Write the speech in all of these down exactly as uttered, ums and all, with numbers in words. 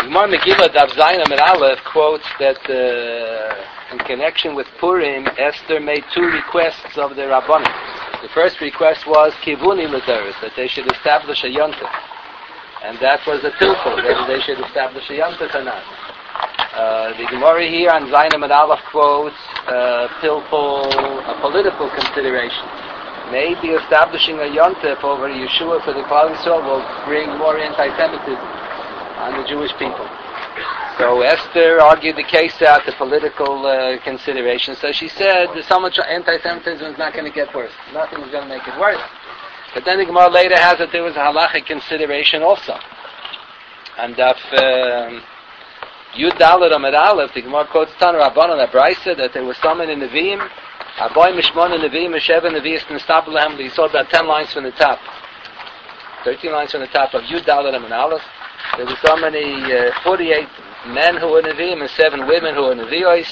Gemara Megillah Daf Zayin Amud Aleph quotes that uh, in connection with Purim, Esther made two requests of the Rabbanim. The first request was Kivuni L'Deres, that they should establish a yontif, and that was a pilpul, whether they should establish a yontif or not. Uh, the Gemara here on Zayin Amud Aleph quotes uh, pilpul, a political consideration. Maybe establishing a yontif over Yeshua for the Klal Yisrael will bring more anti-Semitism on the Jewish people. So Esther argued the case out, the political uh, consideration. So she said so much anti-Semitism is not going to get worse. Nothing is going to make it worse. But then the Gemara later has that there was a halachic consideration also. And if Yud Dalet Amud Aleph, the Gemara quotes Tana Rabbanan Abraisa that there was someone in Nevi'im, Aboy Mishmon and Nevi'im, Sheva Nevi'is Nestablem. He saw about ten lines from the top, thirteen lines from the top of Yud Dalet Amud Aleph. There were so many, uh, forty-eight men who were Nevi'im and seven women who were Nevi'os.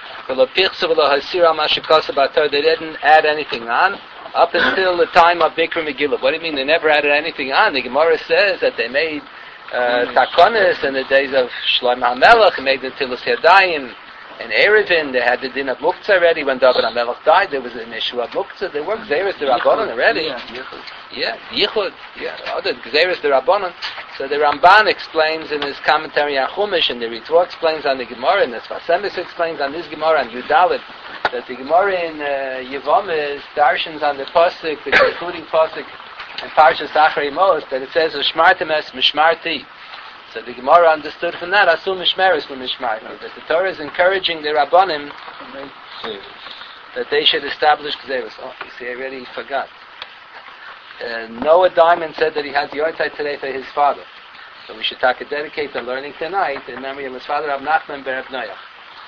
They didn't add anything on up until the time of Bikra Megillah. What do you mean they never added anything on? The Gemara says that they made uh, takonis in the days of Shlomo HaMelech, made the Tilas Yadayim and Erevin. They had the din of Muktzah already. When David HaMelech died, there was an issue of Muktzah. They were Gzeres the Rabbanon already. Yeah, Yichud. Yeah, other Gzeres the Rabbanon. So the Ramban explains in his commentary on Chumash, and the Ritva explains on the Gemara, and the Sfas Emes explains on this Gemara on Yudalit, that the Gemara in uh, Yevamah darshans on the pasuk, the concluding pasuk, and Parshas Acharei Mos, that it says Shmartem es Mishmarti. So the Gemara understood from that Asu Mishmeres from Mishmarti, that the Torah is encouraging the Rabbanim that they should establish Gzeros. Oh, you see, I already forgot. Uh, Noah Diamond said that he has the Yortzeit today for his father. So we should talk, dedicate the learning tonight in memory of his father, Rav Nachman ben Rav Noach.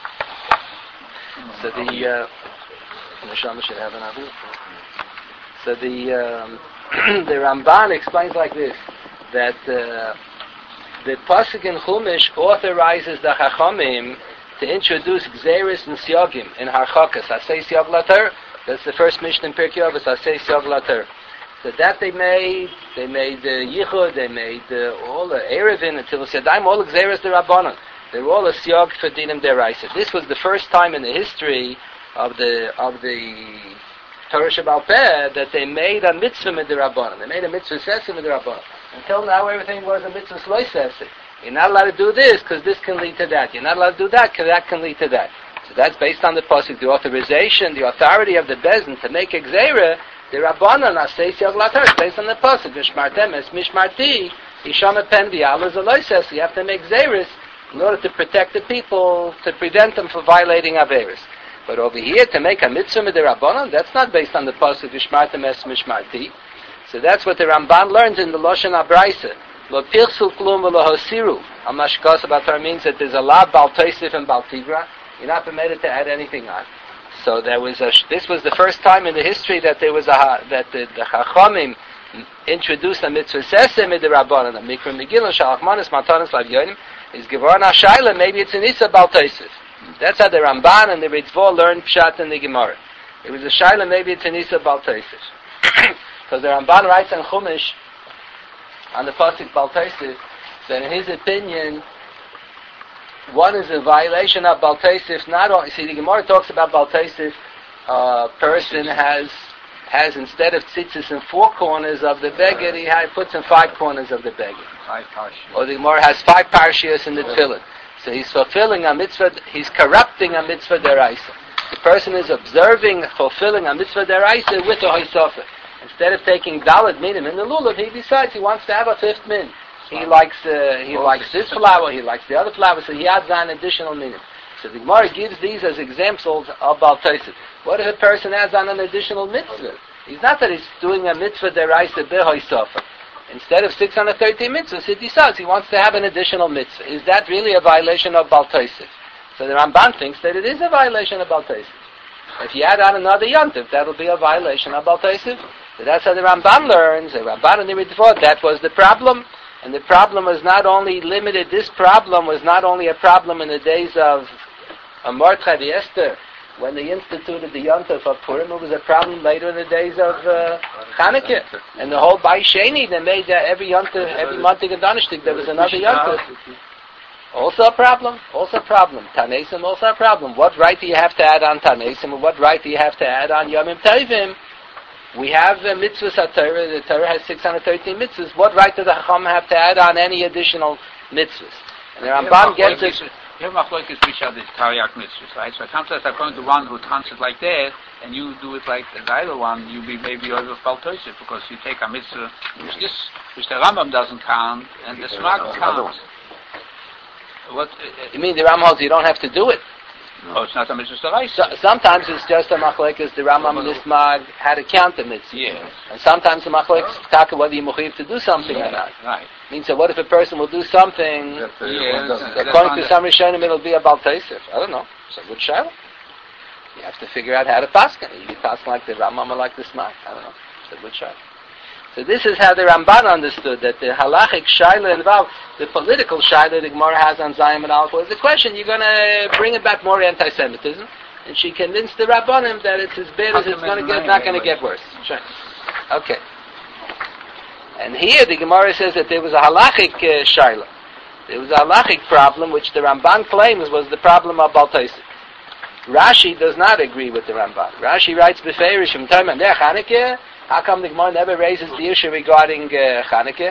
So the uh, Neshama should have an avu. So the um, the Ramban explains like this, that uh, the pasuk in Chumash authorizes the Chachamim to introduce Gzeris and Siogim in Harchakas. Asay Siog Later. That's the first mission in Pirkei Avos. Asay Siog Later. So that they made, they made the uh, Yichud, they made uh, all the Erevin, until Sedayim, all the Gzeres the Rabbanon. They were all a Siog for Dinim Deraisa. This was the first time in the history of the of the Torah Shebal Peh that they made a mitzvah with the Rabbanon. They made a mitzvah session with the Rabbanon. Until now, everything was a mitzvah sloi session. You're not allowed to do this because this can lead to that. You're not allowed to do that because that can lead to that. So that's based on the pasuk, the authorization, the authority of the Bezdin to make a Gzeira. The Rabbanan Asay Siog Later, based on the pasuk, Mishmartem es Mishmarti, Isham Pen Dial is a loises. You have to make Zeris in order to protect the people, to prevent them from violating Averis. But over here, to make a mitzvah with the Rabbanan, that's not based on the pasuk, Mishmartem es Mishmarti. So that's what the Ramban learns in the Loshen Abraisa. Lo Pirsul Klum V'lo Hosiru. Amashkas Abatar means that there's a lot Bal Tosif and Bal Tigra. You're not permitted to add anything on. So there was a. This was the first time in the history that there was a that the, the Chachamim introduced a mitzvah sesem in the Rabbanan. The Mikra Megillah Shalachmanis Matanis Lav Yonim is Gevorah Shayla. Maybe it's an Isa Bal Tosif. That's how the Ramban and the Ritva learned Pshat in the Gemara. It was a Shayla. Maybe it's an Isa Bal Tosif. Because the Ramban writes on Chumash on the pasuk Bal Tosif that in his opinion, one is a violation of Bal Tosif. Not only, see, the Gemara talks about Bal Tosif. A uh, person has has instead of tzitzis in four corners of the beged, he has, puts in five corners of the beged. Five parshias. Or the Gemara has five parshias in the tefillin. So he's fulfilling a mitzvah. He's corrupting a mitzvah deraisa. The person is observing, fulfilling a mitzvah deraisa with a hoisofa. Instead of taking daled minim in the lulav, he decides he wants to have a fifth min. He likes uh, he likes this flower, he likes the other flower, so he adds on additional minim. So the Gemara gives these as examples of Bal Tosif. What if a person adds on an additional mitzvah? It's not that he's doing a mitzvah deraisa behoisofa. Instead of six hundred thirteen mitzvahs, he decides he wants to have an additional mitzvah. Is that really a violation of Bal Tosif? So the Ramban thinks that it is a violation of Bal Tosif. If you add on another yontif, that'll be a violation of Bal Tosif. So that's how the Ramban learns. The Ramban and the Ritva, that was the problem. And the problem was not only limited, this problem was not only a problem in the days of Mordechai the Esther, when they instituted the Yontif of Purim, it was a problem later in the days of uh, Chanukah. And the whole Bai Sheni, they made uh, every Yontif, every Montig and Donishtik, there was another Yontif. Also a problem. Also a problem. Tanesim, also a problem. What right do you have to add on Tanesim, and what right do you have to add on Yomim Tovim? We have uh, mitzvahs at Torah. The Torah has six hundred thirteen mitzvahs. What right does the Chacham have to add on any additional mitzvahs? And the Ramban gets it. You have machlokes which are the Tariq mitzvahs, right? So it comes out according to one who trans it like that, and you do it like the other one, you be maybe over Baltoisif, because you take a mitzvah which this, which the Rambam doesn't count, and the Smag counts. What? Uh, you mean the Rambam holds you don't have to do it? No, it's not a mitzvah right. So, sometimes it's just a machlekes. The Rambam and the Smag had to count the mitzvah. Yes. And sometimes the machlekes talk whether you mechuyev to do something yeah, or not. Right. Means that what if a person will do something? Yes, According to some Rishonim, it'll be a Balteisif. I don't know. It's a good shadow. You have to figure out how to paskin. You can paskin like the Rambam or like the Smag. I don't know. It's a good shadow. So this is how the Ramban understood that the halachic shaila involved, the political shaila the Gemara has on Zayim and Aleph was the question. You're going to bring about more anti-Semitism, and she convinced the Rabbanim that it's as bad as it's going to get, not going to get worse. Sure. Okay. And here the Gemara says that there was a halachic uh, shaila. There was a halachic problem which the Ramban claims was the problem of Baltaisik. Rashi does not agree with the Ramban. Rashi writes beferish from time and Chanukah. How come the Gemara never raises the issue regarding uh, Chanukah?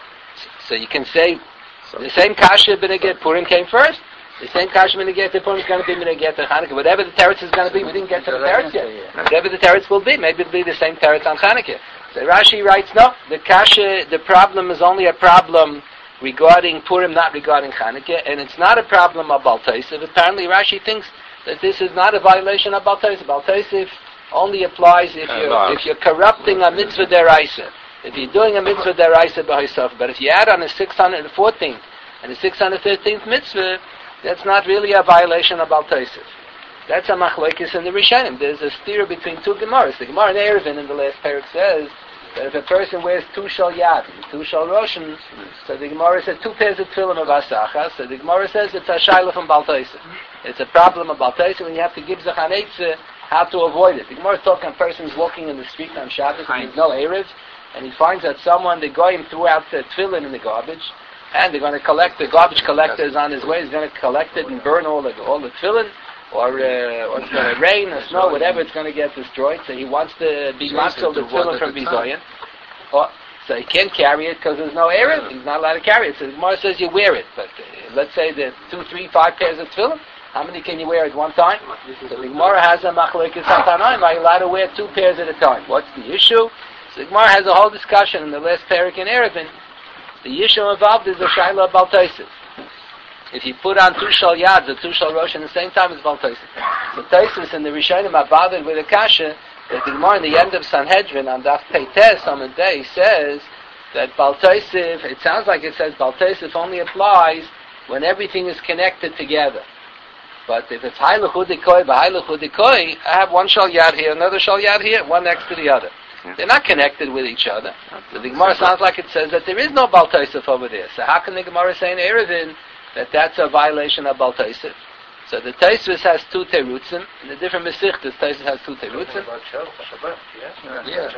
So you can say the same kasha b'neged Purim came first. The same kasha b'neged Purim is going to be b'neged Chanukah. Whatever the teretz is going to be, we didn't get to the teretz yet. Whatever the teretz will be, maybe it'll be the same teretz on Chanukah. So Rashi writes, no, the kasha, the problem is only a problem regarding Purim, not regarding Chanukah, and it's not a problem of Baltaisiv. Apparently Rashi thinks that this is not a violation of Baltaisiv. Baltaisiv only applies if you're, if you're corrupting a mitzvah deraisa. If you're doing a mitzvah deraisa by yourself. But if you add on a six hundred fourteenth and a six hundred thirteenth mitzvah, that's not really a violation of Baltaisiv. That's a machlokes in the Rishonim. There's a steer between two Gemaras. The Gemara in Eruvin in the last parak says that if a person wears two shal yad and two shal roshan, so the Gemara says two pairs of tefillin of asacha, so the Gemara says it's a shayla from Baltaisiv. It's a problem of Baltaisiv, and you have to give Zachan Eitzah how to avoid it. The Gemara is talking a person's walking in the street on Shabbos and there's no Erev, and he finds that someone, the goyim threw out the tefillin in the garbage, and they're going to collect, the garbage collector is on his way, he's going to collect it and burn all the, all the tefillin, or, uh, or it's going to rain or snow, whatever, it's going to get destroyed, so he wants to be matzil the tefillin from Bizoyan. Oh, so he can't carry it because there's no Erev, he's not allowed to carry it. So the Gemara says you wear it, but uh, let's say the two, three, five pairs of tefillin, how many can you wear at one time? So the Gemara has a machlokes on Tanaim. Are you allowed to wear two pairs at a time? What's the issue? So the Gemara has a whole discussion in the last parak in Eruvin. The issue involved is the shayla of Baltaisiv. If you put on two shal yads or two shal rosh at the same time, it's Baltaisiv. So Taisus and the Rishonim are bothered with a kasha that the Gemara in the end of Sanhedrin on Daf Peites on the day says that Baltaisiv, it sounds like it says Baltaisiv only applies when everything is connected together. But if it's Hailach Udikoi, B'Hailach Udikoi, I have one shal yad here, another shal yad here, one next to the other. Yeah. They're not connected with each other. So the Gemara sounds like it says that there is no Baltaisiv over there. So how can the Gemara say in Eruvin that that's a violation of Baltaisiv? So the Taisvis has two terutzim, and the different Mesichtas, Taisvis has two terutzim. Yeah.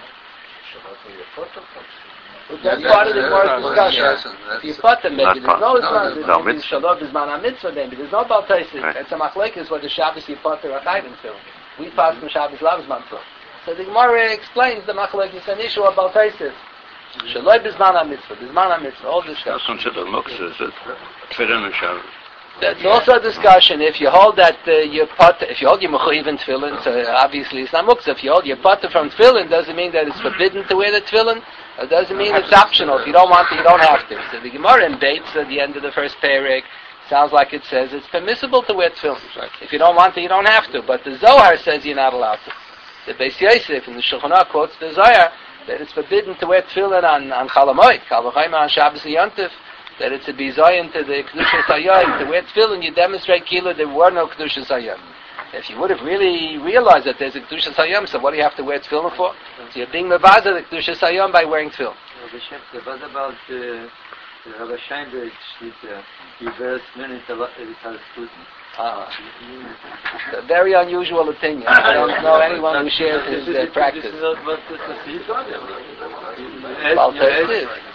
That's part of the Gemara's discussion. If you put them, maybe there's no Islam, there's Shalom, there's Mana Mitzvah, maybe there's no Baltaisiv. It's a machlekes what the Shabbos you put the Rachayim to. We pass from Shabbos Lavzman to. So the Gemara explains the machlekes an issue of Baltaisiv. Shalom is Mana Mitzvah, there's Mana Mitzvah, all discussion. That's considered Muktzah, is it? Tefillin and Shabbos. That's also a discussion. If you hold that uh, your pot, if you hold your mechuyev in tefillin, so obviously it's not muktzah. If you hold your potter from tefillin, doesn't mean that it's forbidden to wear the tefillin. It doesn't mean it's optional. If you don't want to, you don't have to. So the Gemara in Beitz at the end of the first parak sounds like it says it's permissible to wear tefillin. If you don't want to, you don't have to. But the Zohar says you're not allowed to. The Beis Yosef in the Shulchan Aruch quotes the Zohar that it's forbidden to wear tefillin on on Chalamoid, Kal V'Chaim on Shabbos and Yom Tov. That it's a bizayin to the Kedushas Hayom. To wear tefillin, you demonstrate kila there were no Kedushas Hayom. If you would have really realized that there's a Kedushas Hayom, so what do you have to wear tefillin for? So you're being mevaza the Kedushas Hayom by wearing tefillin. What about the Rabbi Scheinberg Shlita? He wears many Talmud students. Ah, a very unusual opinion. I don't know anyone who shares his uh, practice. This is not what this is. Well,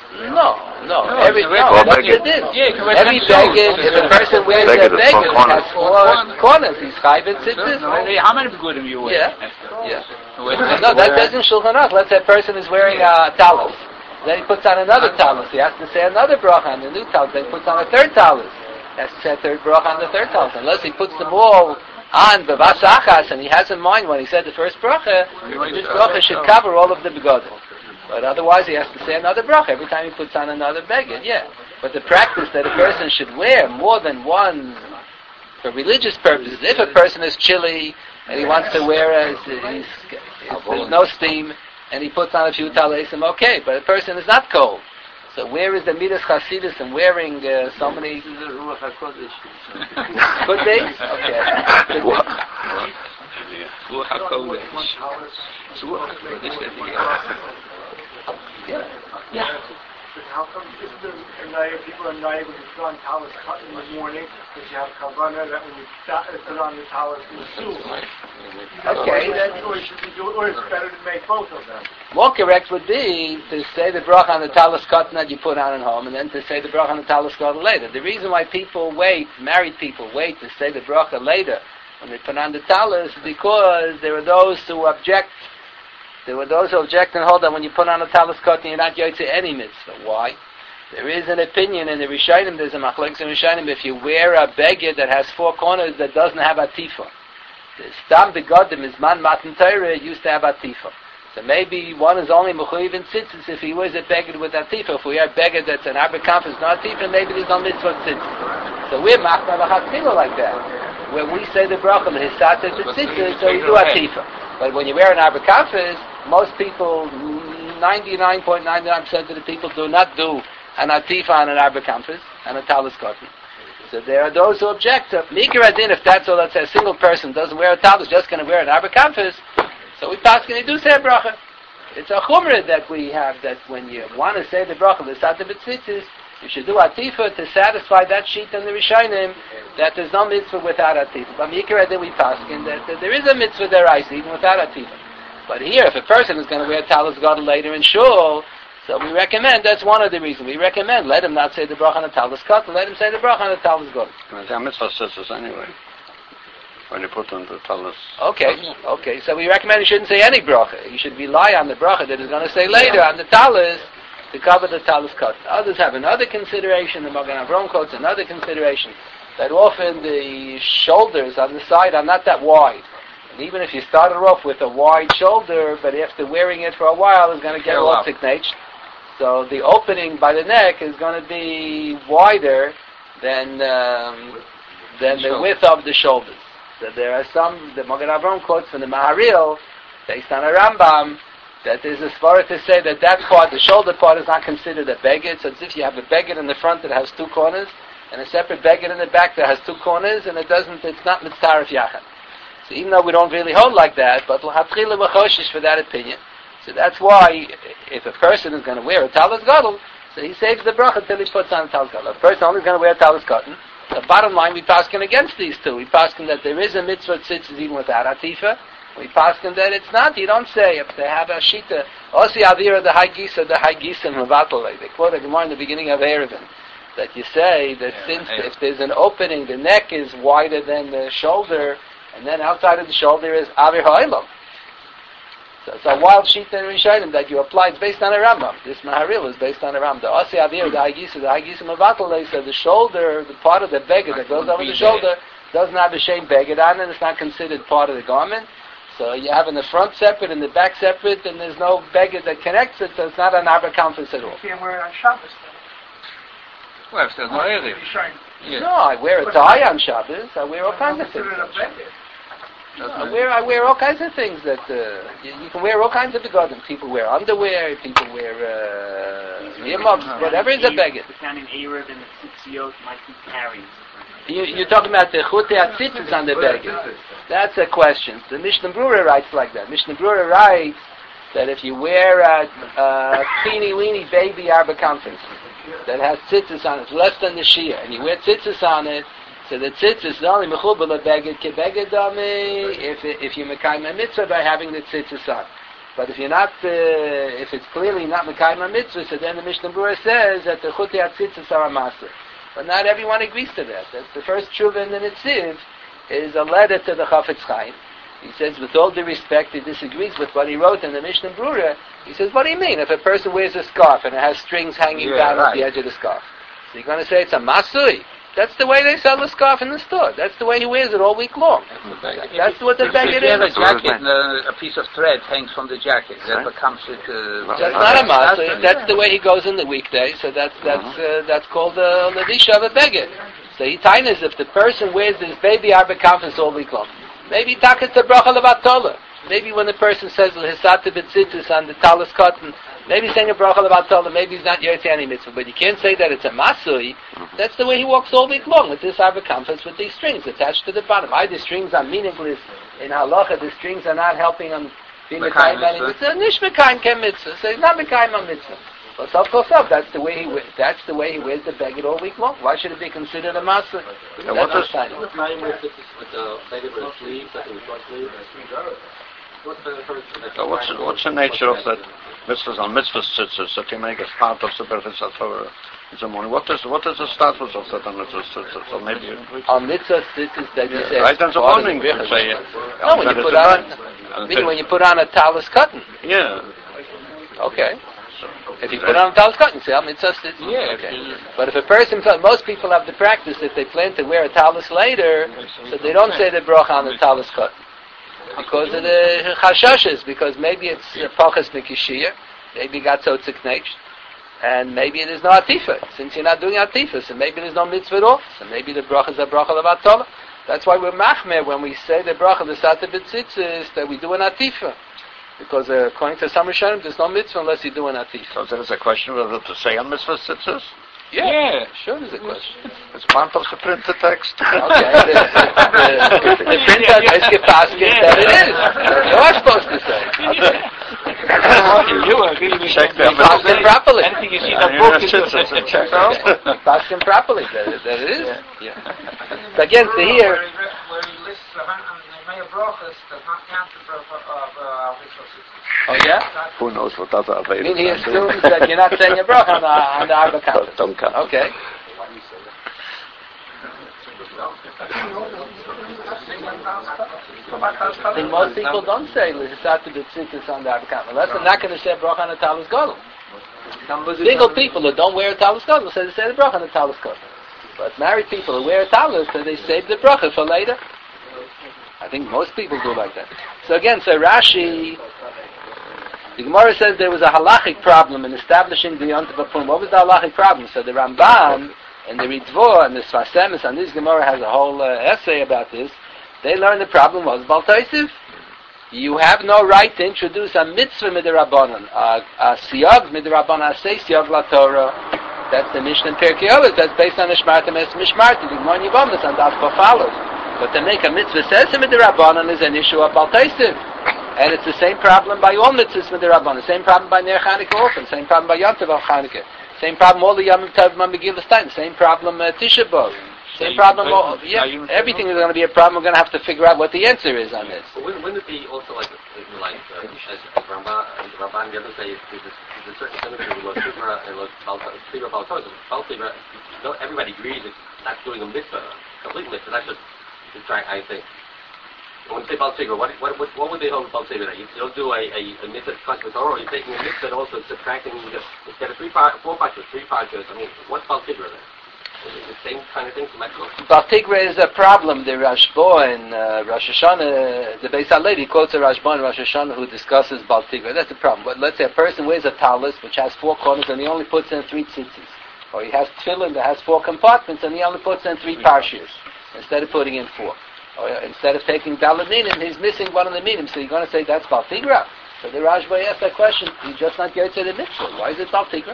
No, no. No, Every it's a no, Well, that's beggar. the din. Yeah, correct. Every beggar, if a person wears Beggar a is four beggar, it corners. has four corners. He's chayv and tzitzis. How many begudim you wear? Yeah, yeah. Well, No, that doesn't Shulchan Aruch. Let's say a person is wearing a talus. Then he puts on another talus. He has to say another bracha on the new talus. Then he puts on a third talus. He has to say a third bracha on the third talus. Unless he puts them all on bevas achas and he has in mind when he said the first bracha, this bracha should cover all of the begodim. But otherwise he has to say another bracha every time he puts on another beged, yeah. But the practice that a person should wear more than one for religious purposes, if a person is chilly and he wants to wear a, he's, there's no steam, and he puts on a few talesim, okay, but a person is not cold. So where is the midas chasidus and wearing uh, so many... This is the Ruach HaKodesh. Good days? Okay. Ruach HaKodesh. Ruach HaKodesh. Yeah. Yeah. But how come if the Anaya people are not able to put on talis cut in the morning because you have kavanah that when you start, put on the talis in the soup? Okay, Or, then- or, should we do, or it's better to make both of them. More correct would be to say the bracha on the talis cotton that you put on at home, and then to say the bracha on the talis cotton later. The reason why people wait, married people wait to say the bracha later when they put on the talis is because there are those who object. There were those who object and hold that when you put on a talis cotton, you're not going to any mitzvah. Why? There is an opinion in the Rishonim, there's a machlokes in Rishonim, if you wear a beged that has four corners that doesn't have a tifa. The stam begodim is man matan Torah used to have a tifa. So maybe one is only mechuyev in tzitzis if he wears a beged with a tifa. If we wear a beged that's an arba kampus, not a tifa, maybe there's no mitzvah tzitzis. So we're machna v'chatzila like that. When we say the bracha, the hisatet tzitzis, so we do a tifa. But when you wear an arba kampus, most people, ninety-nine point nine nine percent of the people do not do an atifa on an arba campus and a talis cotton. So there are those who object to Mikra Adin, if that's all, let's say a single person doesn't wear a talis, just going to wear an arba campus, so we pass can do say a bracha. It's a chumrah that we have that when you want to say the bracha, the sata b'tzitzis, you should do atifa to satisfy that sheet in the Rishonim that there's no mitzvah without atifa. But Mikra Adin we pass that, that there is a mitzvah deraisa even without atifa. But here, if a person is going to wear talis gadol later in shul, so we recommend, that's one of the reasons, we recommend, let him not say the bracha on the talis cut, let him say the bracha on the talis gadol. The mitzvah says this anyway. When you put on the talis. Okay, okay, so we recommend he shouldn't say any bracha. He should rely on the bracha that he's going to say later on the talis to cover the talis cut. Others have another consideration, the Magen Avraham quotes another consideration, that often the shoulders on the side are not that wide. Even if you started off with a wide shoulder, but after wearing it for a while, it's going to get all thick-natched. So the opening by the neck is going to be wider than um, than the width of the shoulders. So there are some, the Magen Avraham quotes from the Maharil, based on a Rambam, that there's a svara to say that that part, the shoulder part, is not considered a beged. So it's if you have a beged in the front that has two corners, and a separate beged in the back that has two corners, and it doesn't, it's not mitzaref yachad. So even though we don't really hold like that, but l'hatchila mechoshish for that opinion. So that's why, if a person is going to wear a talis gadol, so he saves the bracha until he puts on a talis gadol. If a person only is going to wear a talis cotton, the bottom line, we paskin against these two. We paskin that there is a mitzvah tzitzis even without atifa. We paskin that it's not. You don't say, if they have a shita, osi avira the high gisa, the high gisa mevatel. They quote a Gemara in the beginning of Erevin, that you say that yeah, since yeah. if there's an opening, the neck is wider than the shoulder, and then outside of the shoulder is Avir Ha'olam. So it's a wild sheet in Rishonim that you apply. It's based on a Rambam. This Maharil is based on a Rambam. The Asi Avir, the Hagisa, the Hagisa Mavatal, they said the shoulder, the part of the beged that goes over the shoulder, doesn't have the same beged on it. It's not considered part of the garment. So you have in the front separate and the back separate, and there's no beged that connects it, so it's not an Abra Kampus at all. You can't wear it on Shabbos then. Well, if there's no area. Yeah. No, I wear a tie on Shabbos. I wear all kinds of things. No, I wear I wear all kinds of things that uh, you, you can wear all kinds of begodim. People wear underwear. People wear uh, earmuffs. Whatever is a beged. The kind of Arab and the Tzitziyot might be carrying. You, you're talking about the chute atzitzis on the beged. That's a question. The Mishnah Brura writes like that. Mishnah Brura writes that if you wear a, a teeny weeny baby arba conference that has tzitzis on it, less than the shia, and you wear tzitzis on it, so the tzitzis is only mechubal a beged ke beged dami if if you mekayim a mitzvah by having the tzitzis on. But if you're not, uh, if it's clearly not Mekayim HaMitzvah, so then the Mishnah Berurah says that the Chutei HaTzitzis are a Maser. But not everyone agrees to that. That's the first tshuva in the Nitziv is a letter to the Chafetz Chaim. He says, with all due respect, he disagrees with what he wrote in the Mishnah Berurah. He says, what do you mean? If a person wears a scarf and it has strings hanging Yeah, down right. at the edge of the scarf, so you're going to say it's a Masui? That's the way they sell the scarf in the store. That's the way he wears it all week long. That's what the If beggar you have a is. jacket and a, a piece of thread hangs from the jacket, that becomes it. Uh, That's not a Masui. That's the way he goes in the weekday. So that's that's uh, that's called a ladisha of a beggar. So he tainas if the person wears his baby arba conference all week long. Maybe takas the bracha levatala. Maybe when the person says hisata b'tzitzis on the talis cotton, maybe he's saying a bracha levatala. Maybe he's not yotze any mitzvah, but you can't say that it's a masui. That's the way he walks all week long with this arba conference with these strings attached to the bottom. Either strings are meaningless in halacha. The strings are not helping him being a kaim any mitzvah. Nish mekayim kem mitzvah. So he's not mekayim a mitzvah. But so course up. That's the way he we- that's the way he wears the beggar all week long. Why should it be considered a masui? Yeah, what That's is- sign. With the beggar with the sleeves, like with short sleeves. What's the first? So what's, what's the nature of that mitzvahs and mitzvah tzitzis that you make as part of superficial Torah in the morning? What is, what is the status of that on mitzvah tzitzis? So maybe... On mitzvah tzitzis that you say... Right in the part of morning, the you say... No, when you put on... Meaning when you put on a talus cotton. Yeah. Okay. If you put on a talus cotton, you say, oh, mitzvah tzitzis. Yeah. Okay. But if a person... Most people have the practice if they plan to wear a talus later, so they don't say the bracha on the talus cotton. Because of the chashashes, because maybe it's pachas mikishiyah, maybe got so tziknesh, and maybe there's no atifa. Since you're not doing atifa, so maybe there's no mitzvah at all. So maybe the bracha is a bracha levatala. That's why we're machmer when we say the bracha l'sata b'tzitzis that we do an atifa. Because uh, according to some Rishonim, there's no mitzvah unless you do an atifa. So there is a question whether to say on mitzvah tzitzis? Yeah, Yeah. sure there's a question. It's part of the printed text. Okay, the, the, the, the printer is gepaskin that it is. You are supposed to say. Okay. You agree with Check me. them. Paskin properly. Anything you see in the book is Paskin properly that, that it is. Yeah. So again, to here, Where he lists the Maya Brochus does not count the bracha of uh, Mitzvah Tzitzis. oh yeah? Who knows what other I available. mean, he assumes that you're not saying a bracha on the, on the Arba Conference. Don't count. Okay. I think most people don't say L'hisatu B'tzitzis on the Arba Conference. Unless they're not going to say a bracha on the Talus Gadol. Single people who don't wear a Talus Gadol say they say the bracha on the Talus Gadol. But married people who wear a Talus, so they save the bracha for later. I think most people do like that. So again, so Rashi, the Gemara says there was a halachic problem in establishing the Yontif Apum. What was the halachic problem? So the Ramban and the Ritvo and the Sfas Emes, and this Gemara has a whole uh, essay about this. They learned the problem was Baltaisiv. You have no right to introduce a mitzvah midirabbanan, a, a siyag midirabbanan, a say siyag la Torah. That's the Mishnah in Pirkei Avos. That's based on the Shmartim Es Mishmartim. The Gemara in Yevamos and that's what follows. But to make a mitzvah says midirabbanan is an issue of Baltaisiv. And it's the same problem by all mitzvahs midirabbanan. Same problem by Ner Chanukah also. Same problem by Yom Tov al Chanukah. Same problem all the Yom Tov Megillah Stein. Same problem uh, Tisha B'Av. Same problem. All, yeah, everything is going to be a problem. We're going to have to figure out what the answer is on this. But wouldn't, wouldn't it be also like, like uh, as Ramban and Ramban and the others say, there's a, there's a certain symmetry with Tigra and Tigra Baltor. Baltor, no, everybody agrees it's not doing a mitzvah, complete mitzvah. That's just the track, I think. When you say Baltigra, what, what, what, what would they hold Baltigra? You don't do a, a, a mitzvah cut with Torah, or you're taking a mitzvah and also subtracting, just, instead of three part, four parts, three parts. I mean, what's Baltigra then? Is it the same kind of thing to Mexico? Baltigra is a problem. The Rashbo and uh, Rosh Hashanah, the Beis HaLevi quotes a Rashbo and Rosh Hashanah who discusses Baltigra. That's the problem. But let's say a person wears a talus which has four corners and he only puts in three tzitzis. Or he has tefillin that has four compartments and he only puts in three parshas instead of putting in four. Or instead of taking daled minim, he's missing one of the minim. So you're going to say that's Baltigra. So the Rashbo asked that question. He's just not yotze the mitzvah. Why is it Baltigra?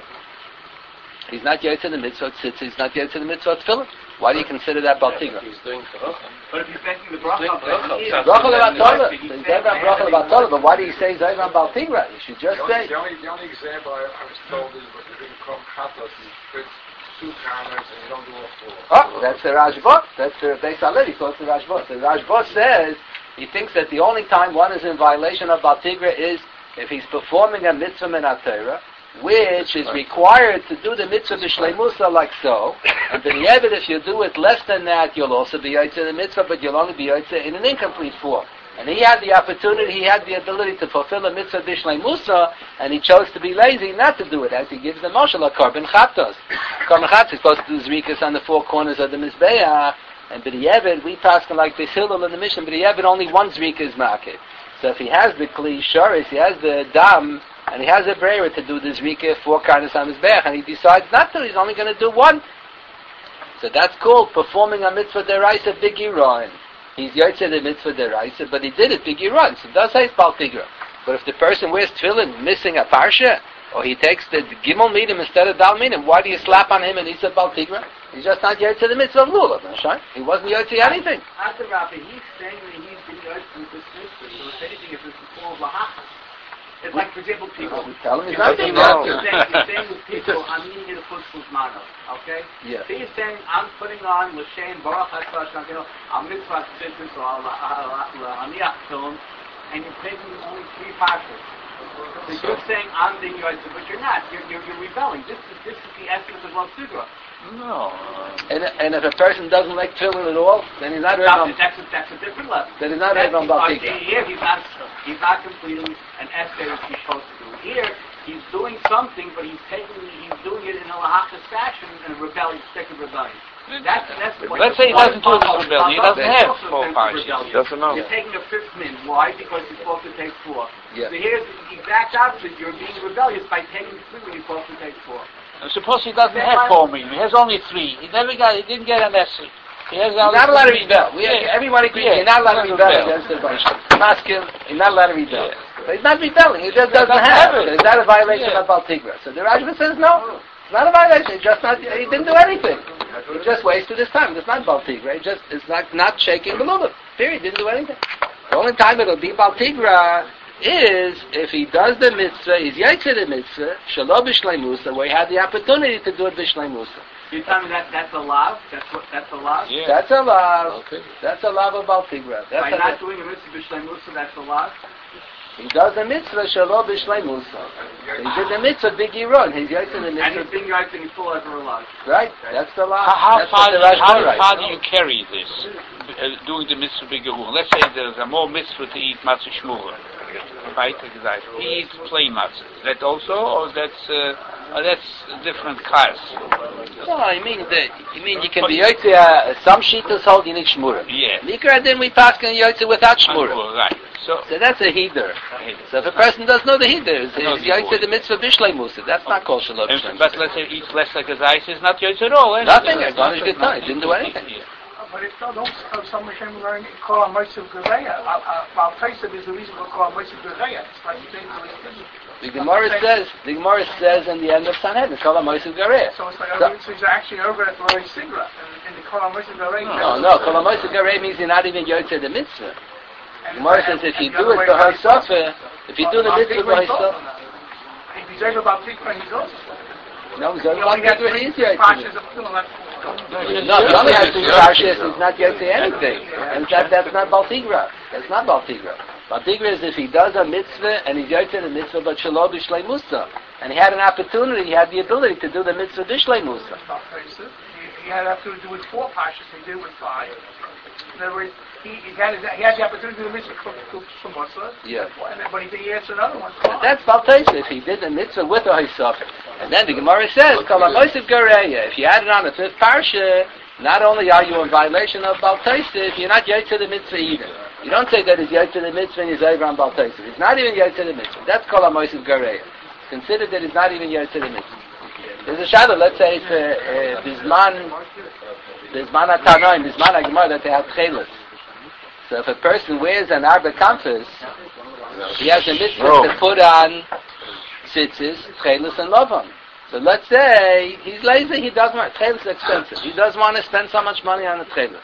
He's not yotze the mitzvah tzitz. He's not yotze the mitzvah tefillin. Why do you consider that Baltigra? He's doing But if he's making the bracha, Bracha levatala. So he's Zayvan bracha levatala. But why do you say Zayvan Baltigra? You should just say. The only, the only example I, I was told is when you become Kaplas, you put two counters and you don't do all four. Oh, that's the Rashba. That's the Beis HaLevi quotes the Rashba. The Rashba says he thinks that the only time one is in violation of Baltigra is if he's performing a mitzvah min HaTorah, which is required to do the mitzvah b'shleimusa like so, and b'diavad, if you do it less than that, you'll also be yotze in the mitzvah, but you'll only be yotze in an incomplete form. And he had the opportunity, he had the ability to fulfill a mitzvah b'shleimusa, and he chose to be lazy not to do it, as he gives the mashal, a korban chatos. Korban chatos is supposed to do zrikas on the four corners of the mizbeah, and b'diavad, we pass him like this Hillel in the mission, b'diavad only one zrika is market. So if he has the kli shoris, he has the dam, and he has a brayer to do the zrika four kindness on his bech, and he decides not to, he's only going to do one. So that's called performing a mitzvah deraisa big yiron. He's yotze the mitzvah deraisa, but he did it big yiron, so it does say it's bal tigra. But if the person wears tefillin missing a parsha, or he takes the gimel medium instead of dal medium, why do you slap on him and he said bal tigra? He's just not yotze the mitzvah of lulav, right? He wasn't yotze anything. After Rabbi, he's saying that he's been yotze with this mitzvah, so if anything, if it's the form of lahachas. It's like, for example, people. Tell him he's you not saying, no. you're, saying, you're saying with people, I'm eating it a footstool's mano, okay? Yeah. So you're saying, I'm putting on L'Shem, Baruch HaShem, you know, I'm mitzvah assistant, or L'Haniach film, and you're taking only three pashas. So you're saying, I'm being yoitza, but you're not. You're, you're, you're rebelling. This is, this is the essence of Rav Sugra. No. And, and if a person doesn't like tefillin at all, then he's not heard on. That's a, that's a different level. Then he's not heard on bal tigra. Here he's not, he's not completing an essay that he's supposed to do. Here he's doing something, but he's taking, he's doing it in a lahachas fashion, in a rebellion, stick of rebellion. That's, that's the Let's say he doesn't do it in rebellion. He doesn't have four parties. Doesn't know. You're taking a fifth min. Why? Because you're supposed to take four. Yeah. So here's the exact opposite. You're being rebellious by taking three when you're supposed to take four. And suppose he doesn't have four million. He has only three. He never got. He didn't get an essay. He has You're not allowed to rebel. We, Yeah. Everyone agrees Yeah. you're not allowed to rebel Rebel. against the masculine. You're not allowed to rebel. Yeah. But he's not rebelling. He just doesn't, doesn't have have it. it. It's not a violation Yeah. of Bal Tigra. So the Rajva says no. It's not a violation. He just not. He didn't do anything. He just wasted his time. It's not Bal Tigra. He just it's not not shaking the lulav. Period. He didn't do anything. The only time it'll be Bal Tigra is if he does the mitzvah, he's yotze the mitzvah, shelo b'shleimusa, where he had the opportunity to do it b'shleimusa. You tell me that that's a lav? That's what that's a lav? Yeah. That's a lav. Okay. That's a lav of Bal Tigra. By That's not a, doing a mitzvah b'shleimusa, that's a lav? he does the mitzvah shelo b'shleimusa. He did the mitzvah big yiron. He's yotze the And mitzvah. he's being yotze and he's full as a lav. Right? That's the lav. How, how That's far, what the do you, Rajva how writes. far do you carry this, uh, doing the mitzvah b'gerur? Let's say there's a more mitzvah to eat matzah shmura. Right? He eats plain matzah. That also, or that's uh, uh, that's a different class? No, I mean that. You mean you can be yotze. Uh, some shitas hold you need shmura. Yeah. Mikra then we pass can yotze without shmura. Right. So, So that's a header. So if a person doesn't know the header, he's No, yotze the mitzvah b'shleimusa. That's not called shelo and, b'shleimusa. but let's say he eats less like his ice, is not yours at all. Eh? Nothing. It's As long as not- you get time. Didn't do nothing. anything. Yeah. But it's not also some Hashem learning call on Moshe Gereya. While Taisa is the reason we call on Moshe Gereya. It's like saying The Gemara says, the Gemara says in the end of Sanhedrin, Kol HaMoshe Gareh. So it's like, So- so it's actually over at Lori Sigra. And the call on Moshe Gereya. No, no, Kol HaMoshe Gareh means you're not even yotze the mitzvah. The Gemara says if you And the do other it way the around, Hosofer, if you do the Bal mitzvah Tigra, the he's also Hosofer, not. If he's over about Tikva, he's also. no, he's He only only got Bal Tigra, three he's yotze. parshas of Tefillin left. No, the only has to be Parshas, he's not yotze anything. And that, that's not Bal Tigra. That's not Bal Tigra. Bal Tigra is if he does a mitzvah and he's yotze the mitzvah, but shelo b'shleimusa. And he had an opportunity, he had the ability to do the mitzvah b'shleimusa. He had to do with four parshas, he did with five. In other words, he, he, had, his, he had the opportunity to do the mitzvah for Muslim, Yeah. but he, he answered another one. That's Bal Taisa, if he did the mitzvah with a Hosofer. And then the Gemara says, Kol HaMoshe Gereya, if you add it on the fifth parsha, not only are you in violation of Bal Taisa, you're not yotze the mitzvah either. You don't say that he's yotze the mitzvah and he's over on Bal Taisa. He's not even yotze the mitzvah. That's Kol HaMoshe Gereya. Consider that he's not even yotze the mitzvah. There's a shadow, let's say it's uh, uh, Bizman, Bizman HaTanoim, Bizman HaGemara, that they have tchelas. So if a person wears an Arba Campus, he has a mitzvah No. to put on tzitzis, tchelas, and lovam. So let's say he's lazy, he doesn't want, tchelas is expensive. He doesn't want to spend so much money on the tchelas.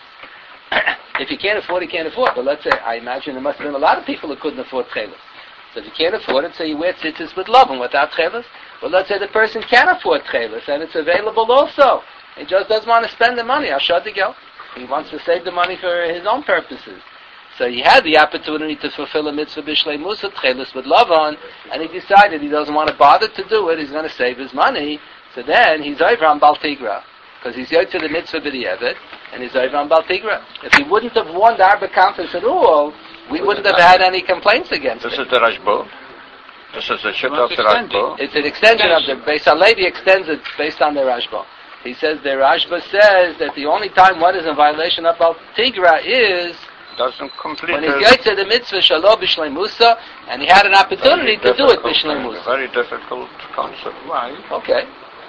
If he can't afford, he can't afford. But let's say, I imagine there must have been a lot of people who couldn't afford tchelas. So if you can't afford it, so you wear tzitzis with lovam without tchelas. But let's say the person can afford tchelas, and it's available also. He just doesn't want to spend the money. I'll shut the go. He wants to save the money for his own purposes. So he had the opportunity to fulfill a mitzvah b'shlei musa tchelis with Lavan, and he decided he doesn't want to bother to do it. He's going to save his money. So then he's over on Bal Tigra, because he's yet to the mitzvah b'di'evet, and he's over on Bal Tigra. If he wouldn't have won the Arba conference at all, we wouldn't have had any complaints against This him. is the Rashba. This is the shit of the Rashba. It's an extension of the Beis Halevi extends it based on the Rashba. He says the Rashba says that the only time one is in violation of Bal Tigra is Doesn't complete when he's it. yet to the mitzvah shalom b'shlei musa, and he had an opportunity to do it b'shlei musa. Very difficult concept. Why? Okay.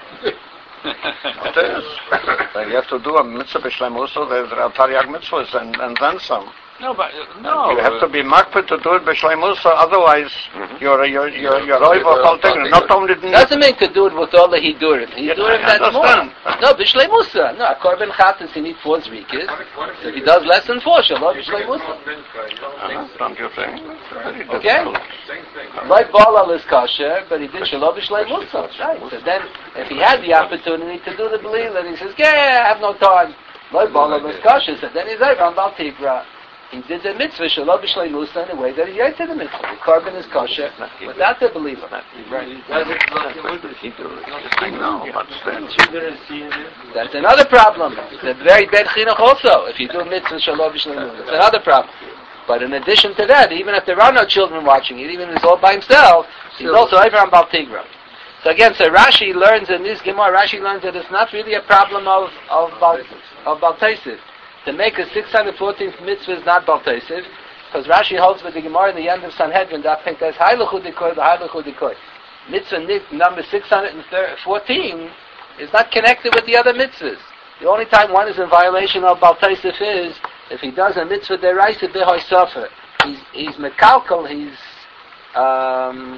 It is. Then you have to do a mitzvah b'shlei musa, there are Tariag mitzvahs, and, and then some. No, but uh, no. You have to be makpid to do it b'shlei musa, otherwise you're you're you're you're over Bal Tigra. Not only Doesn't mean to do it with all the hidurim. Hidurim, I that's more. understand. No, b'shlei musa. No, a korban chatas, he needs four zrikas. So if he does less than four, shalom b'shlei musa. Uh-huh. Don't you think? Very Okay? difficult. Like Balal is kosher, but he did shalom b'shlei musa. Right. So then, if he had the opportunity to do the belil, and he says, yeah, I have no time. Like Balal is kosher, so then he's over on Bal Tigra. He did the mitzvah shalom b'shlei musa in a way that he ate to the mitzvah. The korban is kosher without the believer. Right. I know, but still. That's another problem. It's a very bad chinuch also. If you do mitzvah shalom b'shlei musa, it's another problem. But in addition to that, even if there are no children watching it, even if he's all by himself, he's also over on Bal Tigra. So again, so Rashi learns in this Gemara, Rashi learns that it's not really a problem of of Bal, of Bal Teisiv. To make a six hundred fourteenth mitzvah is not Bal Teisiv, because Rashi holds with the Gemara in the end of Sanhedrin that think that's Hailuchu Dikoi, the Hailuchu Dikoi. Mitzvah number six hundred fourteen is not connected with the other mitzvahs. The only time one is in violation of Bal Teisiv is if he does a mitzvah deraisa b'hoi sofer. He's he's mekalkel, he's um,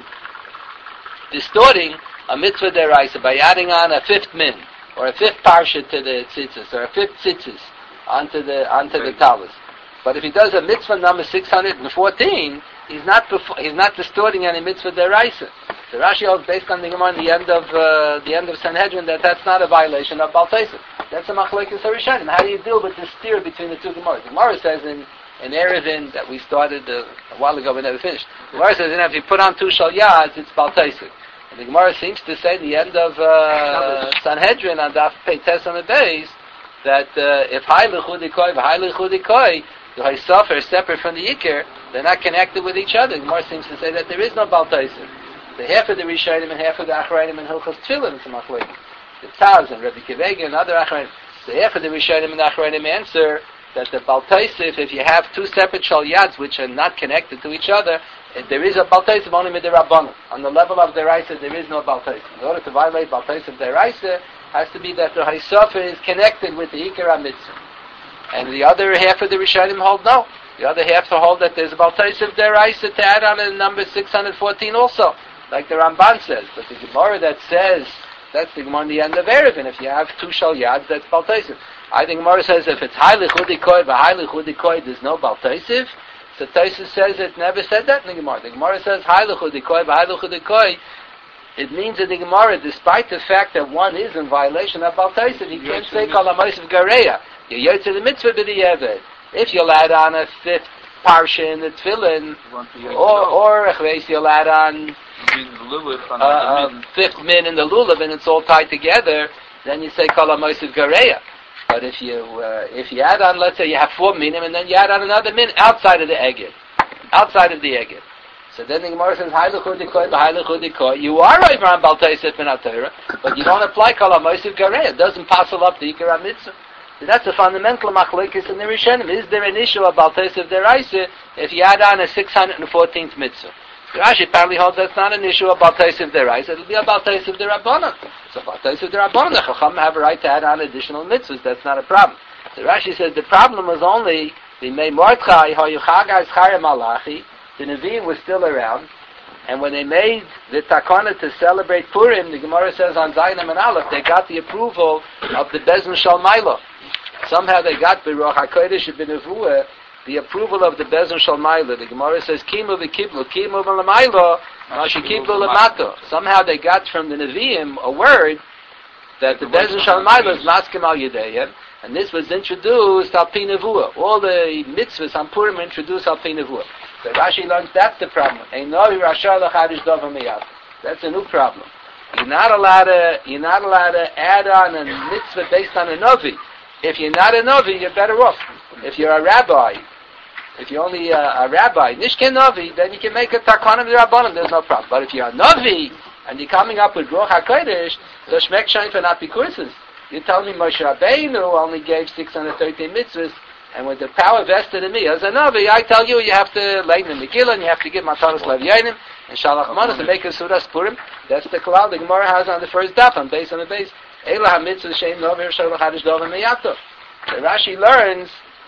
distorting a mitzvah deraisa by adding on a fifth min or a fifth parsha to the tzitzis or a fifth tzitzis onto the onto the talis. But if he does a mitzvah number six hundred fourteen, he's not befo- he's not distorting any mitzvah deraisa. The Rashi holds based on the Gemara in the end of uh, the end of Sanhedrin that that's not a violation of Bal Teisiv. That's a machlokes harishonim. How do you deal with the steer between the two Gemaras? The Gemara says in in Erevin that we started uh, a while ago, we never finished. The Gemara says, if you put on two shal yads, it's Bal Teisiv. And the Gemara seems to say the end of uh, Sanhedrin on Daf Pei Tes on the base that uh, if Haile Chudikoi, Haile Chudikoi, the Haisofer is separate from the Yikir, they're not connected with each other. The Gemara seems to say that there is no Bal Teisiv. The half of the Rishonim and half of the Acharayim and Hilchos Tefillin is a machlokes. The Taz and Rabbi Kivega and other Acharayim, the half of the Rishonim and the Acharayim answer that the Bal Teisiv, if you have two separate shal yads which are not connected to each other, if there is a Bal Teisiv only with the Rabbanon. On the level of the Deraisa, there is no Bal Teisiv. In order to violate Bal Teisiv Deraisa, has to be that the Haisofer is connected with the Ikar HaMitzvah. And the other half of the Rishonim hold no. The other half to hold that there's a Bal Teisiv Deraisa to add on in number six hundred fourteen also, like the Ramban says. But the Gemara that says, that's the Gemara in the end of Erevin. If you have two shal yads, that's Bal Teisiv. I think Gemara says if it's Haile Chudikoi, but Haile Chudikoi, there's no Bal Teisiv. So Teisiv says it never said that in the Gemara. The Gemara says Haile Chudikoi, but Haile Chudikoi, it means in the Gemara, despite the fact that one is in violation of Bal Teisiv, you can't say Kol HaMoisiv Gareya. You're to the mitzvah b'di'evet. If you'll add on a fifth parsha in the tefillin, or or if you'll add on uh, a fifth min in the lulav, and it's all tied together, then you say Kol HaMoisiv Gareya. But if you uh, if you add on, let's say you have four minim, and then you add on another min outside of the eged, outside of the eged. So then the Gemara says, Haile Chudikoi, Haile Chudikoi, you are over on Bal Teisiv in HaTorah, but you don't apply Kol HaMoisiv Gareya. It doesn't passel up the Ikar HaMitzvah. So that's a fundamental machlokes in the Rishonim. Is there an issue of Bal Teisiv Deraisa if you add on a six hundred fourteenth mitzvah? Rashi apparently holds that's not an issue of Bal Teisiv Deraisa. It'll be a Bal Teisiv Derabanan. So Bal Teisiv Derabanan, the Chacham have a right to add on additional mitzvahs. That's not a problem. So Rashi says the problem was only the Mei Mordechai, Hoyuchagai Schare Malachi. The Nevi'im was still around. And when they made the takana to celebrate Purim, the Gemara says on Zayinim and Aleph, they got the approval of the Bezin Shal Maila. Somehow they got Beruach HaKodesh B'Nevuah, the approval of the Bezin Shal Maila. The Gemara says, Kimu v'kiblu, Kimu v'lamaylo, Mashi kiblu l'mato. Somehow they got from the Nevi'im a word that the Bezin Shal Maila is Maskim al Yedeyim, And this was introduced al pi nevuah. All the mitzvahs on Purim were introduced al pi nevuah. So Rashi learns that's the problem. Ein novi rasha l'chadish davar miyad. That's a new problem. You're not allowed to, you're not allowed to add on a mitzvah based on a novi. If you're not a novi, you're better off. If you're a rabbi, if you're only a, a rabbi, nishke novi, then you can make a takanim d'rabbanim, there's no problem. But if you're a novi, and you're coming up with Ruach HaKodesh, so shmek shain for not be courses. You're telling me Moshe Rabbeinu only gave six hundred thirteen mitzvahs, and with the power vested in me as a Navi, I tell you, you have to lay in the Megillah, and you have to give Matanos Levyanim, and Shalach Manos, and make a Sudas Purim. That's the klal the Gemara has on the first daf, on base on the base. Eila HaMitzvah Shem Novi Shalach Hadish Dover Meyato. So Rashi learns,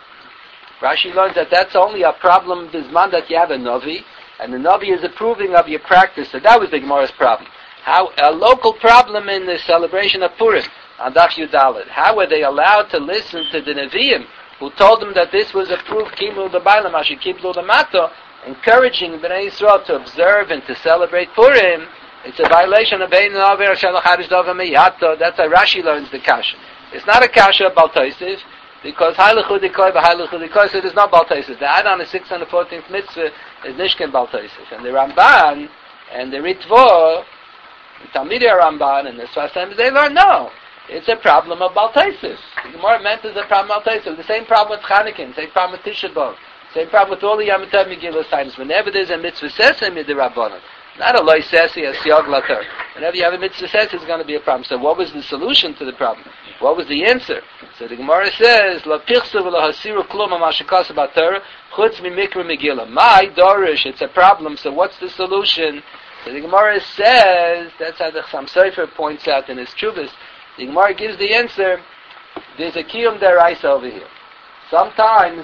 Rashi learns that that's only a problem bisman that you have a Navi, and the Navi is approving of your practice. So that was the Gemara's problem. How a local problem in the celebration of Purim on Daf Yudalit. How were they allowed to listen to the Nevi'im who told them that this was approved Kimul the Bailam Ashi Kiblu the Mato, encouraging Bnei Yisrael to observe and to celebrate Purim? It's a violation of Bein Naver Shalach Hadish Dover Meyato. That's how Rashi learns the kasha. It's not a kasha about Tosif, because Hailuchu Dikoi v'Hailuchu Dikoi, so there's no Bal Tosif. The add on the six hundred fourteenth mitzvah is Nishkin Bal Tosif. And the Ramban and the Ritvo, the Talmidei Ramban and the Sfas Emes, they learn no. It's a problem of Bal Tosif. The Gemara meant it's a problem of Bal Tosif. The same problem with Chanukah, same problem with Tisha B'Av, same problem with all the Yom Tov Megillah times. Whenever there's a mitzvah sesem midirabbanan, not a loy sesi, a siog later. Whenever you have a mitzvah sesem, it's going to be a problem. So what was the solution to the problem? What was the answer? So the Gemara says, La pichsa v'la hasiru klum ha'mashakas b'Torah chutz mimikra Megillah. My dorish, it's a problem. So what's the solution? So the Gemara says, that's how the Chassam Sofer points out in his Chuvas. The Gemara gives the answer. There's a kiyum deraisa over here. Sometimes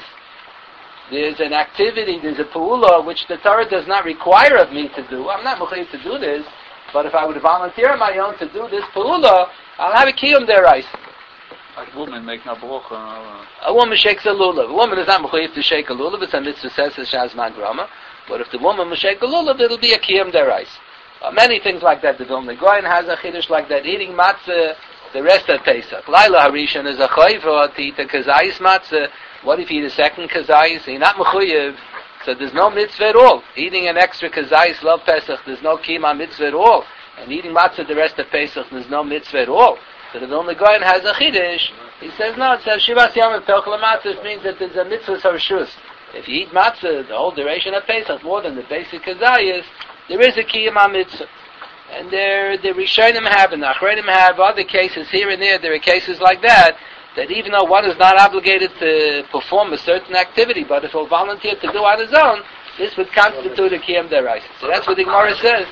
there's an activity, there's a pu'ula which the Torah does not require of me to do. I'm not mechayiv to do this, but if I would volunteer on my own to do this pu'ula, I'll have a kiyum deraisa. Like women make no bracha. Uh, a woman shakes a lulav. A woman is not mechayiv to shake a lulav. It's a mitzvah says it's shazman grama. But if the woman will shake a lulav, it'll be a kiyum deraisa. Uh, many things like that. The Vilna Gaon has a chiddush like that. Eating matzah the rest of Pesach. Laila Harishan is a chayva to eat a kazayis matzah. What if you eat a second kazayis? You're not mechuyev, so there's no mitzvah at all. Eating an extra kazayis love Pesach, there's no kima mitzvah at all. And eating matzah the rest of Pesach, there's no mitzvah at all. So the Vilna Gaon has a chiddush. He says no. It says shivas yom pelchel matzah. It means that there's a mitzvah sarshus. If you eat matzah the whole duration of Pesach more than the basic kazayis, there is a kima mitzvah. And there, the Rishonim have, and the Achronim have other cases here and there. There are cases like that, that even though one is not obligated to perform a certain activity, but if he'll volunteer to do on his own, this would constitute a Kiyam Deraisa. So that's what the Gemara says.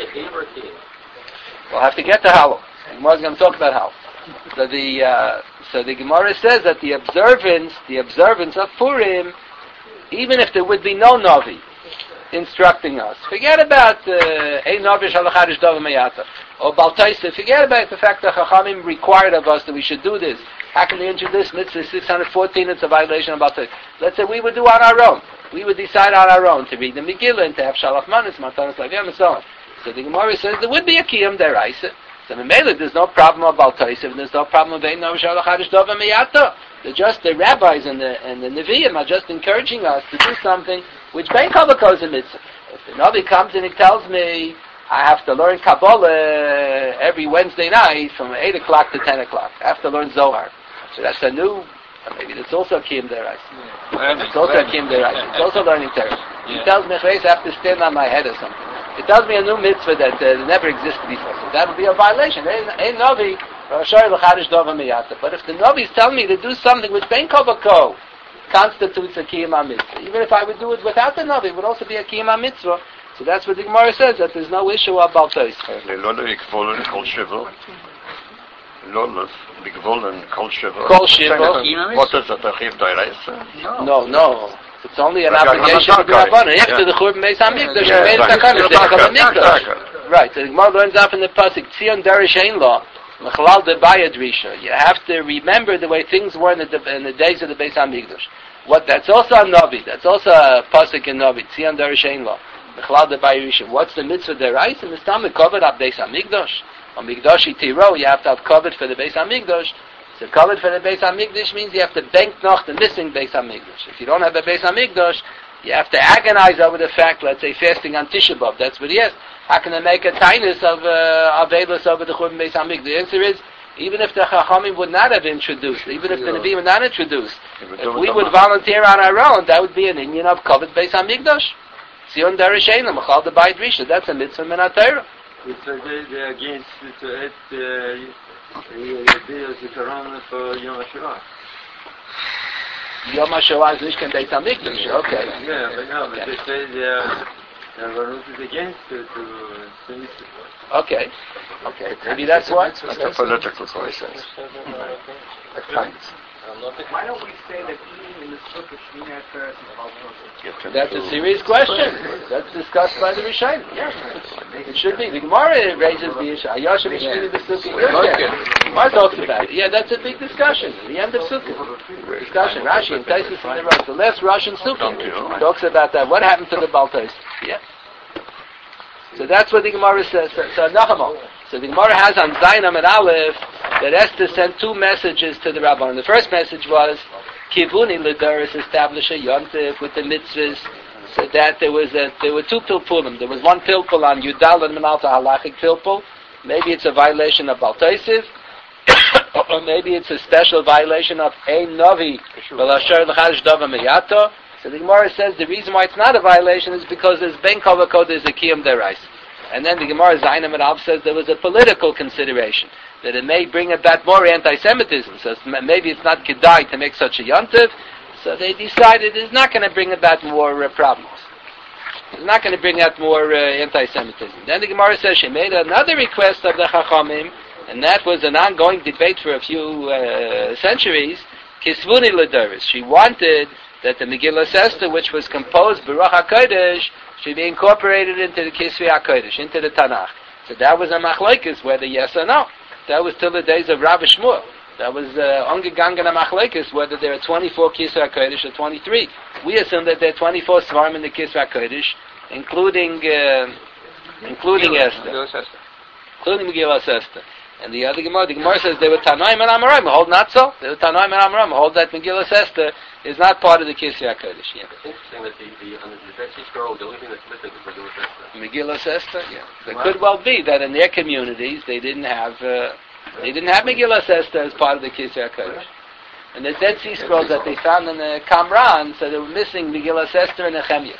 We'll have to get to Halal. The Gemara's going to talk about Halal. So the, uh, so the Gemara says that the observance, the observance of Purim, even if there would be no Navi instructing us. Forget about Ein Navi Shalach Hadish Dover Meyata or Bal Tosef. Forget about the fact that Chachamim required of us that we should do this. How can they introduce mitzvah six hundred fourteen? It's a violation of Bal Tosef. Let's say we would do on our own. We would decide on our own to read the Megillah and to have Shalach Manis, Matanos Levyanim, and so on. So the Gemara says there would be a Kiyum Deraisa. So in Mele, there's no problem of Bal Tosef, and there's no problem of Ein Navi Shalach Hadish Dover Meyata. They're just the rabbis and the and the Nevi'im are just encouraging us to do something which Bein Kavakos a mitzvah. If the Navi comes and he tells me I have to learn Kabbalah every Wednesday night from eight o'clock to ten o'clock, I have to learn Zohar. So that's a new, maybe that's also a Kiyum Deraisa. It's also a Kiyum Deraisa. It's also learning Torah. He tells me I have to stand on my head or something. It tells me a new mitzvah that uh, never existed before. So that would be a violation. Ein Navi but if the Navi is telling me to do something which Bein Kovako constitutes a Kiyum mitzvah, even if I would do it without the Navi, it would also be a Kiyum mitzvah. So that's what the Gemara says, that there's no issue about this. Kol Shiva. What is it, a Chiv Deraisa? No, no. It's only an obligation to be Rabbanan. After the Churban Beis HaMikdash, you made a Takana, it's like a Mikdash. Right, so the Gemara learns out from the Pasuk, Tzion Derish Ein Lo. You have to remember the way things were in the, in the days of the Beis HaMikdash. What? That's also a Navi. That's also a pasuk in Navi. Tzion Derish Ein Lo. What's the mitzvah deraisa? Mistam covered up Beis HaMikdash. On Mikdashi Tiro, you have to have covered for the Beis HaMikdash. So call it for the Beis HaMikdash means you have to bank noch the missing Beis HaMikdash. If you don't have a Beis HaMikdash, you have to agonize over the fact, let's say, fasting on Tisha B'Av. That's what he has. How can I make a tinus of uh, Avelis over the Churban Beis HaMikdash? The answer is, even if the Chachamim would not have introduced, even if the Nevi'im would not introduce, if we would volunteer on our own, that would be an Indian of Kovet Beis HaMikdash. Zion Darashayna, Machal the Bayit Risha. That's a mitzvah min HaTorah. It's against to add the Zikaron for Yom HaShoah. Yom HaShoah is nicht kein Beis HaMikdash. Okay. Yeah, but no, but they say they are against it to Okay. Okay. Maybe that's why. That's a political process. Why don't we say that eating in the sukkah Shmini Atzeres is also? That's a serious question. That's discussed by the Rishonim. Yes. It should be. The Gemara raises the issue. Ayasha Mishmini the Sukkah. Gemara talks about it. Yeah, that's a big discussion. The end of Sukkah. Discussion. Rashi and Taisus in the Rosh. The last Russian Sukkah talks about that. What happened to the Baltais? Yeah. So that's what the Gemara says. So, so Nachamal. So the Gemara has on Zainam and Aleph that Esther sent two messages to the Rabban. And the first message was Kivuni L'Doris establish a yontif with the mitzvahs, so that there was a, there were two pilpulim. There was one pilpul on Yudal and Menalta halachic pilpul. Maybe it's a violation of Baltaisiv, or maybe it's a special violation of Ein Novi V'Lasher L'Chaj Dava Meyato. So the Gemara says the reason why it's not a violation is because there's Ben Kovakod, there's a Kiyum Derais. And then the Gemara Zainam and Alf says there was a political consideration, that it may bring about more anti-Semitism. So maybe it's not kedai to make such a yontiv. So they decided it's not going to bring about more uh, problems. It's not going to bring out more uh, anti-Semitism. Then the Gemara says she made another request of the Chachamim, and that was an ongoing debate for a few uh, centuries. Kisvuni L'Doris. She wanted that the Megillah Esther, which was composed Baruch HaKodesh, should be incorporated into the Kisvei HaKodesh, into the Tanakh. So that was a machlekes, whether yes or no. That was till the days of Rabbi Shmuel. That was ongegangen uh, machlekes, whether there are twenty-four Kisvei HaKodesh or twenty-three. We assume that there are twenty-four svarim in the Kisvei HaKodesh, including uh, including Esther, including Megillah Esther. And the other Gemara, the Gemara says they were Tanoim and Amoraim. Hold not so. They were Tanoim and Amoraim. Hold that Megillah Esther is not part of the Kisvei HaKodesh. Yeah. It's interesting that the, the, on the Dead Sea Scroll, the only thing that's missing is Megillah Esther. Megillah Esther, yeah. It could well be that in their communities they didn't have uh, they didn't have Megillah Esther as part of the Kisvei HaKodesh. And the Dead Sea Scrolls that they found in the Qumran, so they were missing Megillah Esther and Nehemiah.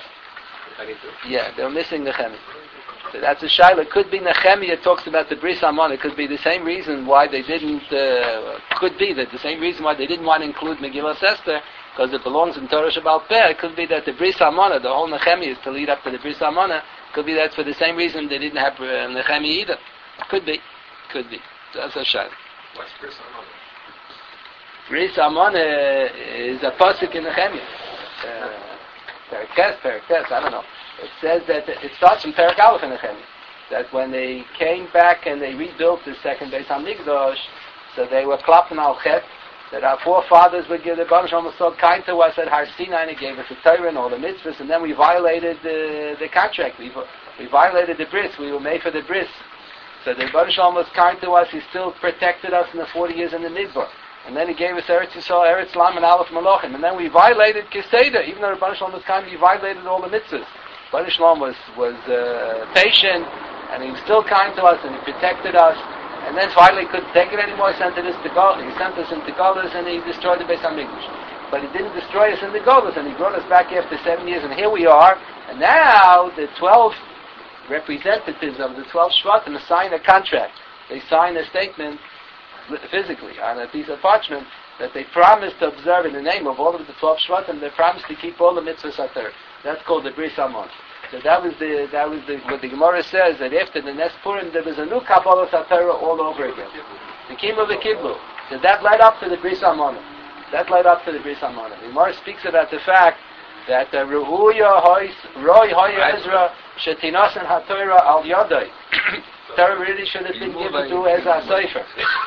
Yeah, they were missing Nehemiah. So that's a shaila. It could be Nehemiah talks about the Bris Hamon. It could be the same reason why they didn't. Uh, could be that the same reason why they didn't want to include Megillah Esther, because it belongs in Torah Shabbal Peh. It could be that the Bris Hamon, the whole Nehemiah is to lead up to the Bris Hamon. Could be that's for the same reason they didn't have uh, Nehemiah either. Could be, could be. That's a shaila. What's Bris Hamon? Bris Hamon is a pasuk in Nehemiah. Perekes, Perekes, I don't know. It says that it starts from Perek Aleph in Nehemiah, that when they came back and they rebuilt the second Beis HaMikdash, so they were klappen al chet, that our forefathers would give the Baruch Shalom was so kind to us at Har Sinai, and he gave us the Torah and all the mitzvahs, and then we violated the, the contract. We, we violated the bris. We were made for the bris. So the Baruch Shalom was kind to us. He still protected us in the forty years in the Midbar. And then he gave us Eretz Yisrael, Eretz Lam, and Aleph Malachim. And then we violated Keseda. Even though the Baruch Shalom was kind, we violated all the mitzvahs. Baruch Shalom was, was uh, patient, and he was still kind to us, and he protected us. And then finally he couldn't take it anymore. He sent us to Golas. He sent us into Golas, and he destroyed the Beis HaMikdash. But he didn't destroy us in the Golas, and he brought us back after seven years. And here we are. And now the twelve representatives of the twelve Shvatim sign a contract. They sign a statement physically on a piece of parchment that they promised to observe in the name of all of the twelve Shvatim. They promised to keep all the mitzvahs at their. That's called the Bris Hamon. So that was the that was the what the Gemara says, that after the Nes Purim there was a new Kabbalah Torah all over again. The Kimu v'Kiblu. So that led up to the Bris Hamon. That led up to the Bris Hamon. The Gemara speaks about the fact that Rehuya Hois Roy Hoya Ezra Shetinasan HaTorah Al Yadai. Torah really should have been given to Ezra Sefer.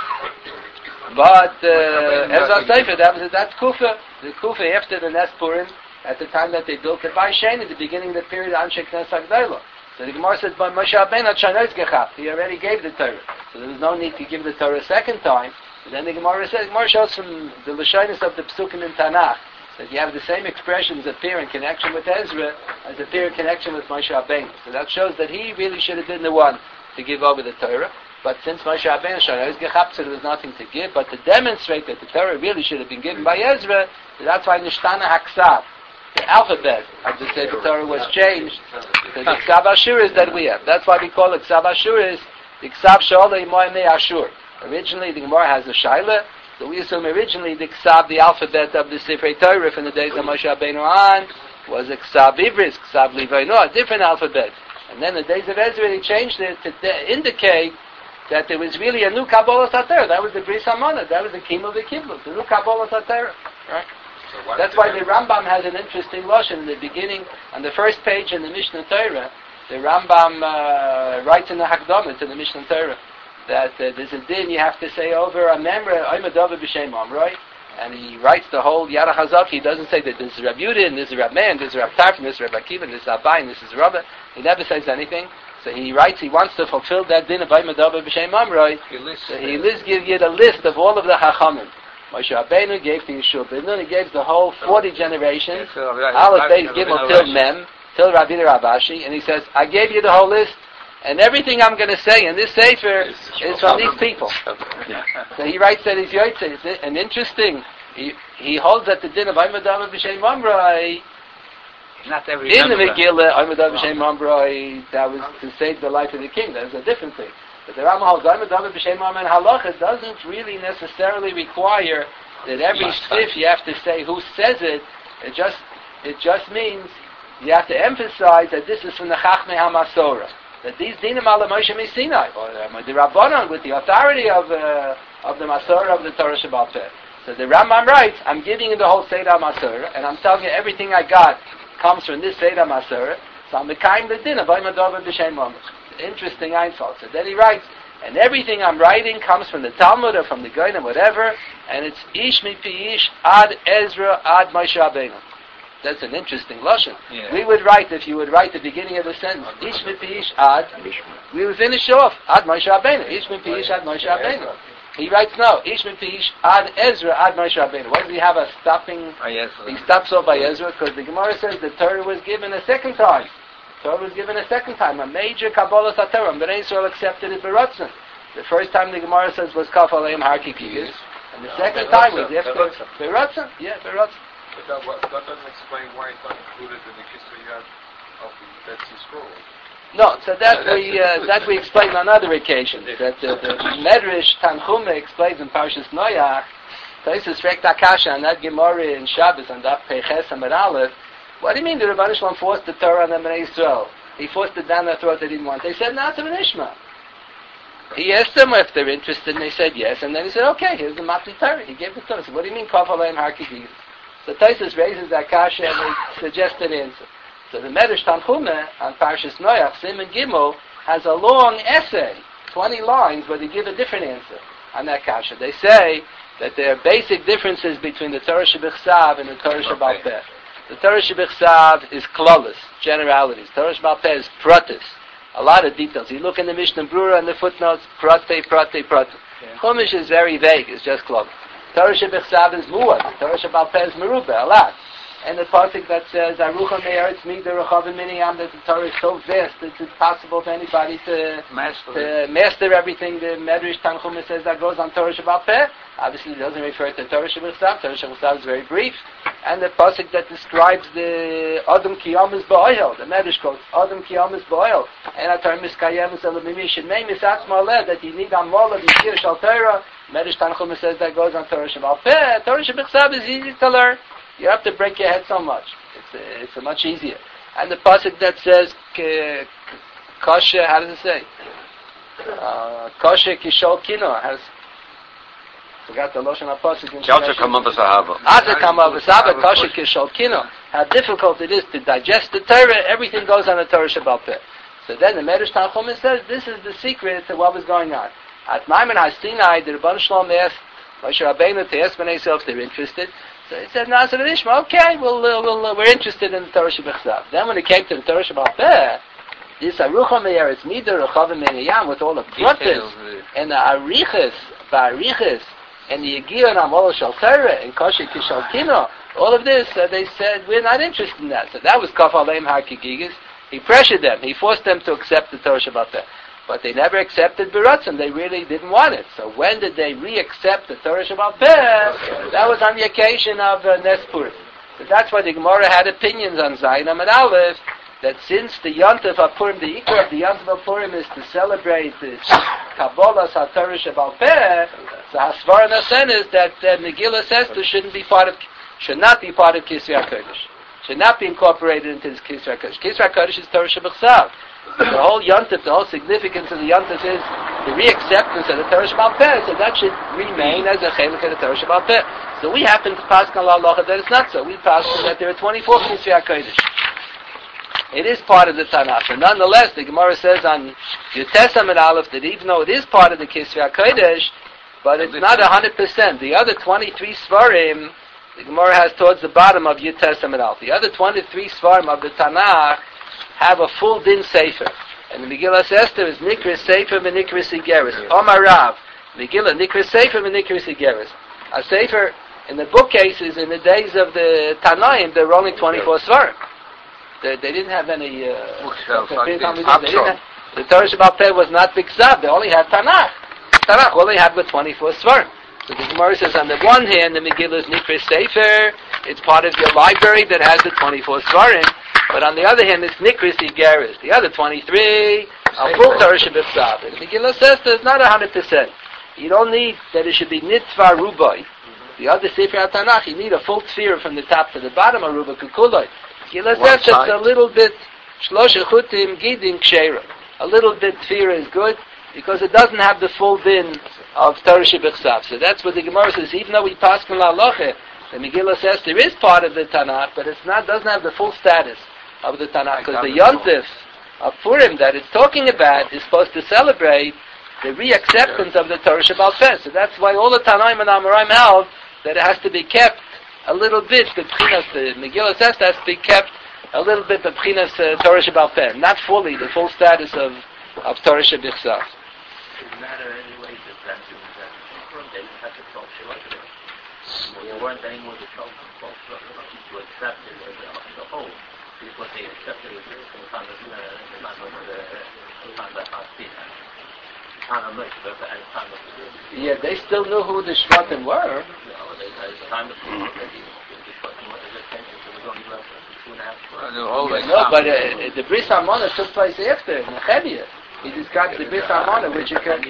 But uh, Ezra Sefer, that was that Kufa, the Kufa after the Nes Purim. At the time that they built the Bai Shein, at the beginning of the period of Anshe Knesset HaGdolah. So the Gemara says, "But Moshe Rabbeinu Shanois Gechaf." He already gave the Torah, so there was no need to give the Torah a second time. And then the Gemara says, Gemara shows from the Lashonis of the Psukim in Tanakh that you have the same expressions appear in connection with Ezra as appear in connection with Moshe Rabbeinu. So that shows that he really should have been the one to give over the Torah. But since Moshe Rabbeinu there was nothing to give, but to demonstrate that the Torah really should have been given by Ezra, that's why Nishtana Haksav, the alphabet of the Sefer Torah, was changed to the Ksav Ashuris that we have. That's why we call it Ksav Ashuris, the Ksav Sholei Moemei Ashur. Originally, the Gemara has a Shaila, so we assume originally the Ksav, the alphabet of the Sefer Torah from the days of Moshe Rabbeinu on, was a Ksav Ivris, Ksav Levaino, a different alphabet. And then the days of Ezra, they changed it to de- indicate that there was really a new Kabbalah Satara. That was the Bris Hamana. That was the Kim of the Kibbutz, the new Kabbalah Satara. Right? So that's why the Rambam has an interesting lashon in the beginning, on the first page in the Mishnah Torah. The Rambam uh, writes in the Hakdamah to the Mishnah Torah that uh, there's a din you have to say over a memra, I'm a David b'Shem Amroi, and he writes the whole Yara Chazak. He doesn't say that this is Rab Yudin, this is Rab Man, this is Rab Tarfon, this is Rab Akiva, this is Abai, this is Rabba. He never says anything. So he writes, he wants to fulfill that din of I'm a David b'Shem Amroi. So he lists, give you the list of all of the Chachamim. Moshe Rabbeinu gave to Yeshua ben Nun, he gave the whole forty generations, Aleph, Beis, Gimel, till Mem, till Rabbi Ravashi, and he says, I gave you the whole list, and everything I'm going to say in this Sefer is from these people. So he writes that he's Yotzei. It's an interesting, he, he holds that the din of Aymadam B'Shem Mamroi, not every in the Megillah, Aymadam B'Shem Mamroi, that was to save the life of the king. That was a different thing. But the Rambam holds Aymadam B'Shem Mamroi and Halacha doesn't really necessarily require that every sif you have to say who says it. It just, it just means you have to emphasize that this is from the Chachmei HaMasorah. That these dinim ala Moshe Sinai, or uh, the Rabbanon with the authority of uh, of the Masorah of the Torah Shabbat Peh. So the Rambam writes, I'm giving you the whole Seder Masorah, and I'm telling you everything I got comes from this Seder Masorah, so I'm mekayim the din of Aymadov B'Shem Mamroi. Interesting Einfeld. So then he writes, and everything I'm writing comes from the Talmud or from the Goyim, whatever, and it's Ish Mipi Ish Ad Ezra Ad Moshe Rabbeinu. That's an interesting lashon. Yeah. We would write, if you would write the beginning of the sentence, Ish Mipi Ish Ad, we would finish off, Ad Moshe Rabbeinu. Ish Mipi Ish Ad Moshe Rabbeinu. He writes no, Ish Mipi Ish Ad Ezra Ad Moshe Rabbeinu. Why does he have a stopping? Oh, yes, he stops off by Ezra because the Gemara says the Torah was given a second time. The Torah was given a second time, a major Kabbalah Satorah. Bnei Yisrael accepted it b'ratzon. The first time the Gemara says was Kaf Aleim Har Kikiyus, and the second time was after b'ratzon. Yeah, b'ratzon. But that, what, that doesn't explain why it's not included in the Kisuyat of the Dead Sea Scrolls. No, so that we uh, that we explained on other occasions. That uh, the Medrash Tanchuma explains in Parshas Noach. Taisus Rek Takasha and that Gemara in Shabbos and that Peches and Aleph. What do you mean the Rebbeinu Shalom forced the Torah on the Bnei Yisrael? He forced it down their throat they didn't want. They said, "Not to Ishma." He asked them if they're interested, and they said yes. And then he said, "Okay, here's the Matli Torah." He gave the Torah. So what do you mean Kaf Aleim Har Kikiyus? So Taisus raises that kasha and they suggest an answer. So the Medrash Tanchuma on Parshas Noach, Siman Gimel, has a long essay, twenty lines, where they give a different answer on that kasha. They say that there are basic differences between the Torah Shebechsav and the Torah Shebal Peh. The Torah Shebechsav is klolus, generalities. Torah Shebal Peh is pratis, a lot of details. You look in the Mishnah Brura and the footnotes, prate, prate, prate. Yeah. Chumash is very vague, it's just klolus. Torah Shebechsav is muad. Torah Shebal Peh is merubah, a lot. And the pasuk that says Arucha Me'eretz Mida Rechavim Miniyam, that the Torah is so vast that it's impossible for anybody to master, to master everything. The Medrash Tanchuma says that goes on Torah Shebal Peh. Obviously, it doesn't refer to Torah Shebechsav. Torah Shebechsav is very brief. And the pasuk that describes the Adam Kiyam is Ba'oil. The Medrash quotes Adam Kiyam is Ba'oil. And a Torah Miskayem is Elamimi Shenmei Misatzma Aleh, that you need Amola B'Shir Shal Torah. Medrash Tanchuma says that goes on Torah Shebal Peh. Torah Shebechsav is easy to learn. You have to break your head so much. It's uh, it's uh, much easier. And the pasuk that says kosher, how does it say? Kosher kishol kino. Has forgot the lotion of pasuk. Kosher kama v'sahava. Aza kama v'sahava. Kosher kishol kino. How difficult it is to digest the Torah. Everything goes on the Torah Shebal Peh. So then the Medrash Tanchuma says this is the secret to what was going on. At Maimon HaSinai, the Rebbeinu Shalom asked Moshe Rabbeinu to ask Bnei Yisrael if they're interested. So he said, Nazar and Ishma, okay, we'll, uh, we'll, uh, we're interested in the Torah Shebechsav. Then when it came to the Torah Shebal Peh, this Arucha Me'eretz Mida Rechavim Miniyam with all the pratis and the Arichas, Ba'arichas, and the Yegiyah and Amol Shal Torah and Kosher Kishal Kino, all of this, uh, they said, we're not interested in that. So that was Kaf Aleim HaKigigas. He pressured them. He forced them to accept the Torah Shabbat Peh. But they never accepted Beratzon. They really didn't want it. So when did they re-accept the Torah Shabbat Peh? That was on the occasion of uh, Nes Purim. So that's why the Gemara had opinions on Zayin and Aleph, that since the Yontif of Purim, the Ikar of the Yontif of Purim is to celebrate the Kabbalah HaTorah Shabbat Peh, so Hasvar Nasen is that uh, Megillah Esther shouldn't be part of, should not be part of Kisvei HaKodesh. Should not be incorporated into this Kisvei HaKodesh. Kisvei HaKodesh is Torah Shabbat. The whole Yontif, the whole significance of the Yontif is the re-acceptance of the Torah Shabbat Peh, so that should remain as a chelik of the Torah Shabbat Peh. So we happen to pass on La Halacha that it's not so. We pass on that there are twenty-four Kisvei HaKodesh. It is part of the Tanakh. But nonetheless, the Gemara says on Yutesam and Aleph that even though it is part of the Kisvei HaKodesh, but it's not one hundred percent. The other twenty-three Svarim, the Gemara has towards the bottom of Yutesam and Aleph. The other twenty-three Svarim of the Tanakh have a full din sefer. And the Megillah Esther is Nikris Sefer and Nikris Igeris. Omar Rav, Megillah Nikris Sefer and Nikris Igeris. A sefer, in the bookcases in the days of the Tanaim, there were only twenty-four Svarim. They, they didn't have any... Uh, bookshelves like this. Have, the Torah Shabbat Peh was not Big Zav. They only had Tanakh. Tanakh, all they had was twenty-four Svarim. So the Gemara says on the one hand, the Megillah is Nikris Sefer. It's part of your library that has the twenty-four Svarim. But on the other hand, it's Nikris Igeris. The other twenty-three are full Torah Shabbat Peh. And the Megillah says that it's not one hundred percent. You don't need that it should be Nitzvah Rubai. The other Sefer HaTanakh, you need a full Tefirah from the top to the bottom of Rubai Kukuloi. Megillah says it's a little bit Shlosha Chutim Gidin Ksheira. A little bit Tefirah is good because it doesn't have the full din of Torah Shabbat Peh. So that's what the Gemara says. Even though we pass on La Halacha, the Megillah says there is part of the Tanakh, but it's not doesn't have the full status of the Tanakh, because the Yontif of Purim that it's talking about is supposed to celebrate the re-acceptance of the Torah Shabbat Peh. So that's why all the Tanaim and Amoraim held that it has to be kept a little bit, the Megillah says that has to be kept a little bit the B'chinas uh, Torah Shabbat Peh, not fully the full status of, of Torah Shabbat Peh. Does it matter anyway that that they had to talk Shabbat? There weren't any more to talk to accept it as a whole. Is what they accepted as from the time of the time of the time of the time of the time of the yeah, they still knew who the Shvatim were. The time of the Shvatim was just two and a half. No, but uh, the Bris Hamona took place after Nehemiah. He describes the Bris Hamona, which you can.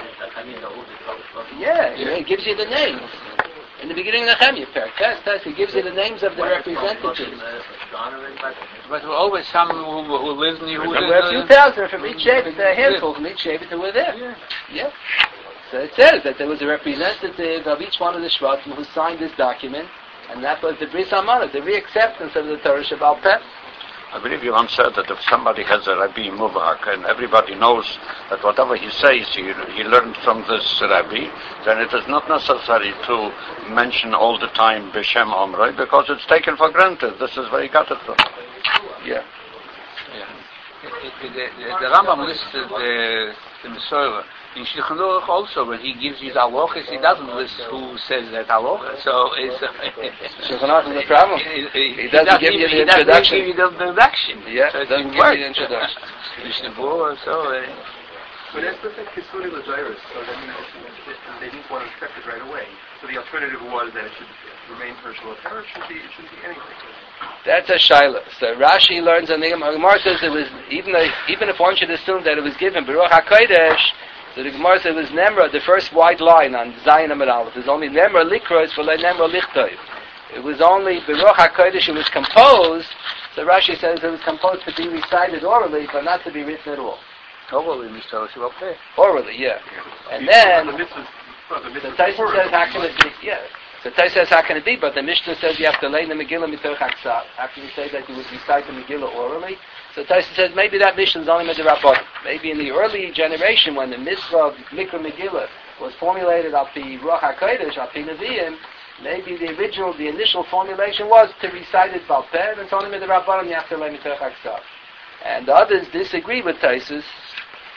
Yeah, yeah, he gives you the names. In the beginning of Nehemiah, Perkes, he gives you the names of the representatives. But there were always some who, who lived in Yehuda. There were a few thousand from each Shevet, a handful from each Shevet who were there. Yeah. yeah. So it says that there was a representative of each one of the Shvatim who signed this document, and that was the Bris Hamana, the re-acceptance of the Torah Shabbat Peh. I believe you once said that if somebody has a Rabbi Mubak and everybody knows that whatever he says he, he learned from this Rabbi, then it is not necessary to mention all the time B'Shem Omrei because it's taken for granted. This is where he got it from. Yeah. Yeah. The, the, the, the Rambam listed the, the Mesorah. In Shulchan Aruch also, when he gives you the halachas, he doesn't list who says that halacha. So it's Shulchan Aruch is the problem. He, he, he doesn't give you the introduction. He doesn't give you the introduction. Yeah, so it doesn't give work. you the introduction. Mishnah Berurah, so. Uh, But as the Kisuni Laziris, so that they didn't want to accept it right away. So the alternative was that it should remain personal Torah. It shouldn't be. It shouldn't be anything. That's a shaila. So Rashi learns, and the Gemara says it was even though, even if one should assume that it was given Baruch HaKodesh. So the Gemara says it was Nemra, the first wide line on Zayin Amud Aleph. There's only Nemra Likros for Nemra Lichtov. It was only Baruch HaKodesh it was composed. So Rashi says it was composed to be recited orally, but not to be written at all. Orally, Mister Oshivape. Orally, yeah. And then the Tyson says, how can it be? Yeah. So Tyson says, how can it be? But the Mishnah says you have to lay the Megillah mitoch haksav. How can you say that you would recite the Megillah orally? So Tyson says maybe that Mishnah is only midrabanan. Maybe in the early generation when the mitzvah of Mikra Megillah was formulated al pi Ruach HaKodesh, al pi Nevi'im, maybe the original, the initial formulation was to recite it bal peh, and it's only midrabanan you have to lay mitoch haksav. And the others disagree with Tyson.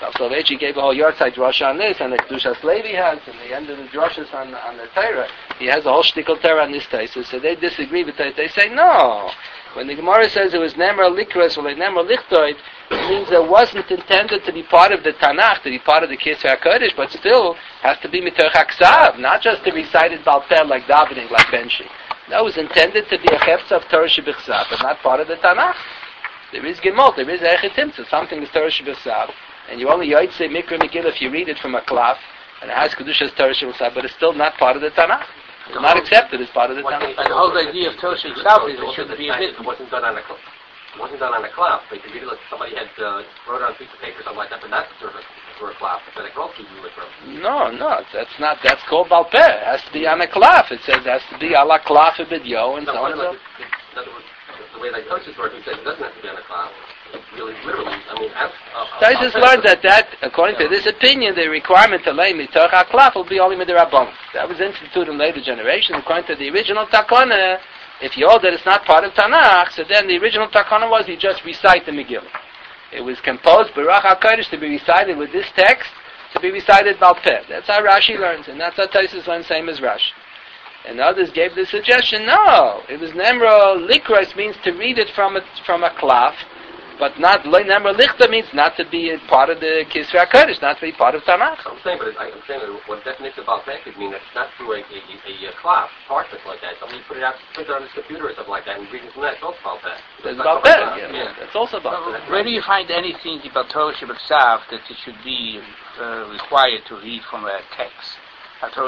Rav Soloveitchik gave a whole yahrzeit drasha on this, and the Kedushas Levi has, and the end of the drashas on, on the Torah, he has a whole shtickle Torah on this Taisus, so they disagree with that. They say, no, when the Gemara says it was Nemer Likras, or like Nemer Lichtoid, it means it wasn't intended to be part of the Tanakh, to be part of the Kisvei HaKodesh, but still has to be Mitoch HaKsav, not just to recite it Baal Peh like davening, like benching. That was intended to be a Hefza of Torah Shebechsav, but not part of the Tanakh. There is Gemot, there is Echetim, so something is Torah Shebechsav, and you only Yoitze Mikra Megillah if you read it from a klaf, and it has Kedushas Torah Shebechsav, but it's still not part of the Tanakh. It's not accepted as part of the Tanakh. And the whole idea of Torah Shebechsav is it shouldn't be a bit. It wasn't done on a klaf. It wasn't done on a klaf. But you read it like somebody had uh, wrote it on a piece of paper or something like that, but that's sort of for a klaf. But a klaf you do it from. No, no, that's not. That's called Baal Peh. It has to be on a klaf. It says it has to be a la klaf bidyo and so on. In other words, the way that coaches work, he says it doesn't have to be on a klaf. Really, literally, I mean, as Taisus learned that that, according to this opinion, the requirement to lay mitoch haklaf will be only midirabon. That was instituted in later generations. According to the original takana, if you hold that it's not part of Tanakh, so then the original takana was you just recite the Megillah. It was composed Baruch HaKodesh to be recited with this text, to be recited Baal Peh. That's how Rashi learns, and that's how Taisus learns, same as Rashi. And others gave the suggestion, no, it was Nemra Likros means to read it from a, from a klaf, but not Nemra Lichta means not to be a part of the Kisvei HaKodesh, not to be part of Tanakh. I'm saying, but I'm saying that what definition of Baal Peh could mean that it's not through a, a, a, a klaf, parchment like that. Somebody put it out, put it on his computer or something like that, and reading from that, it's also Baal Peh. It's Baal Peh, yeah. yeah. That's also Baal Peh. Where do you find anything about Torah Shebechsav that it should be uh, required to read from a text? A Torah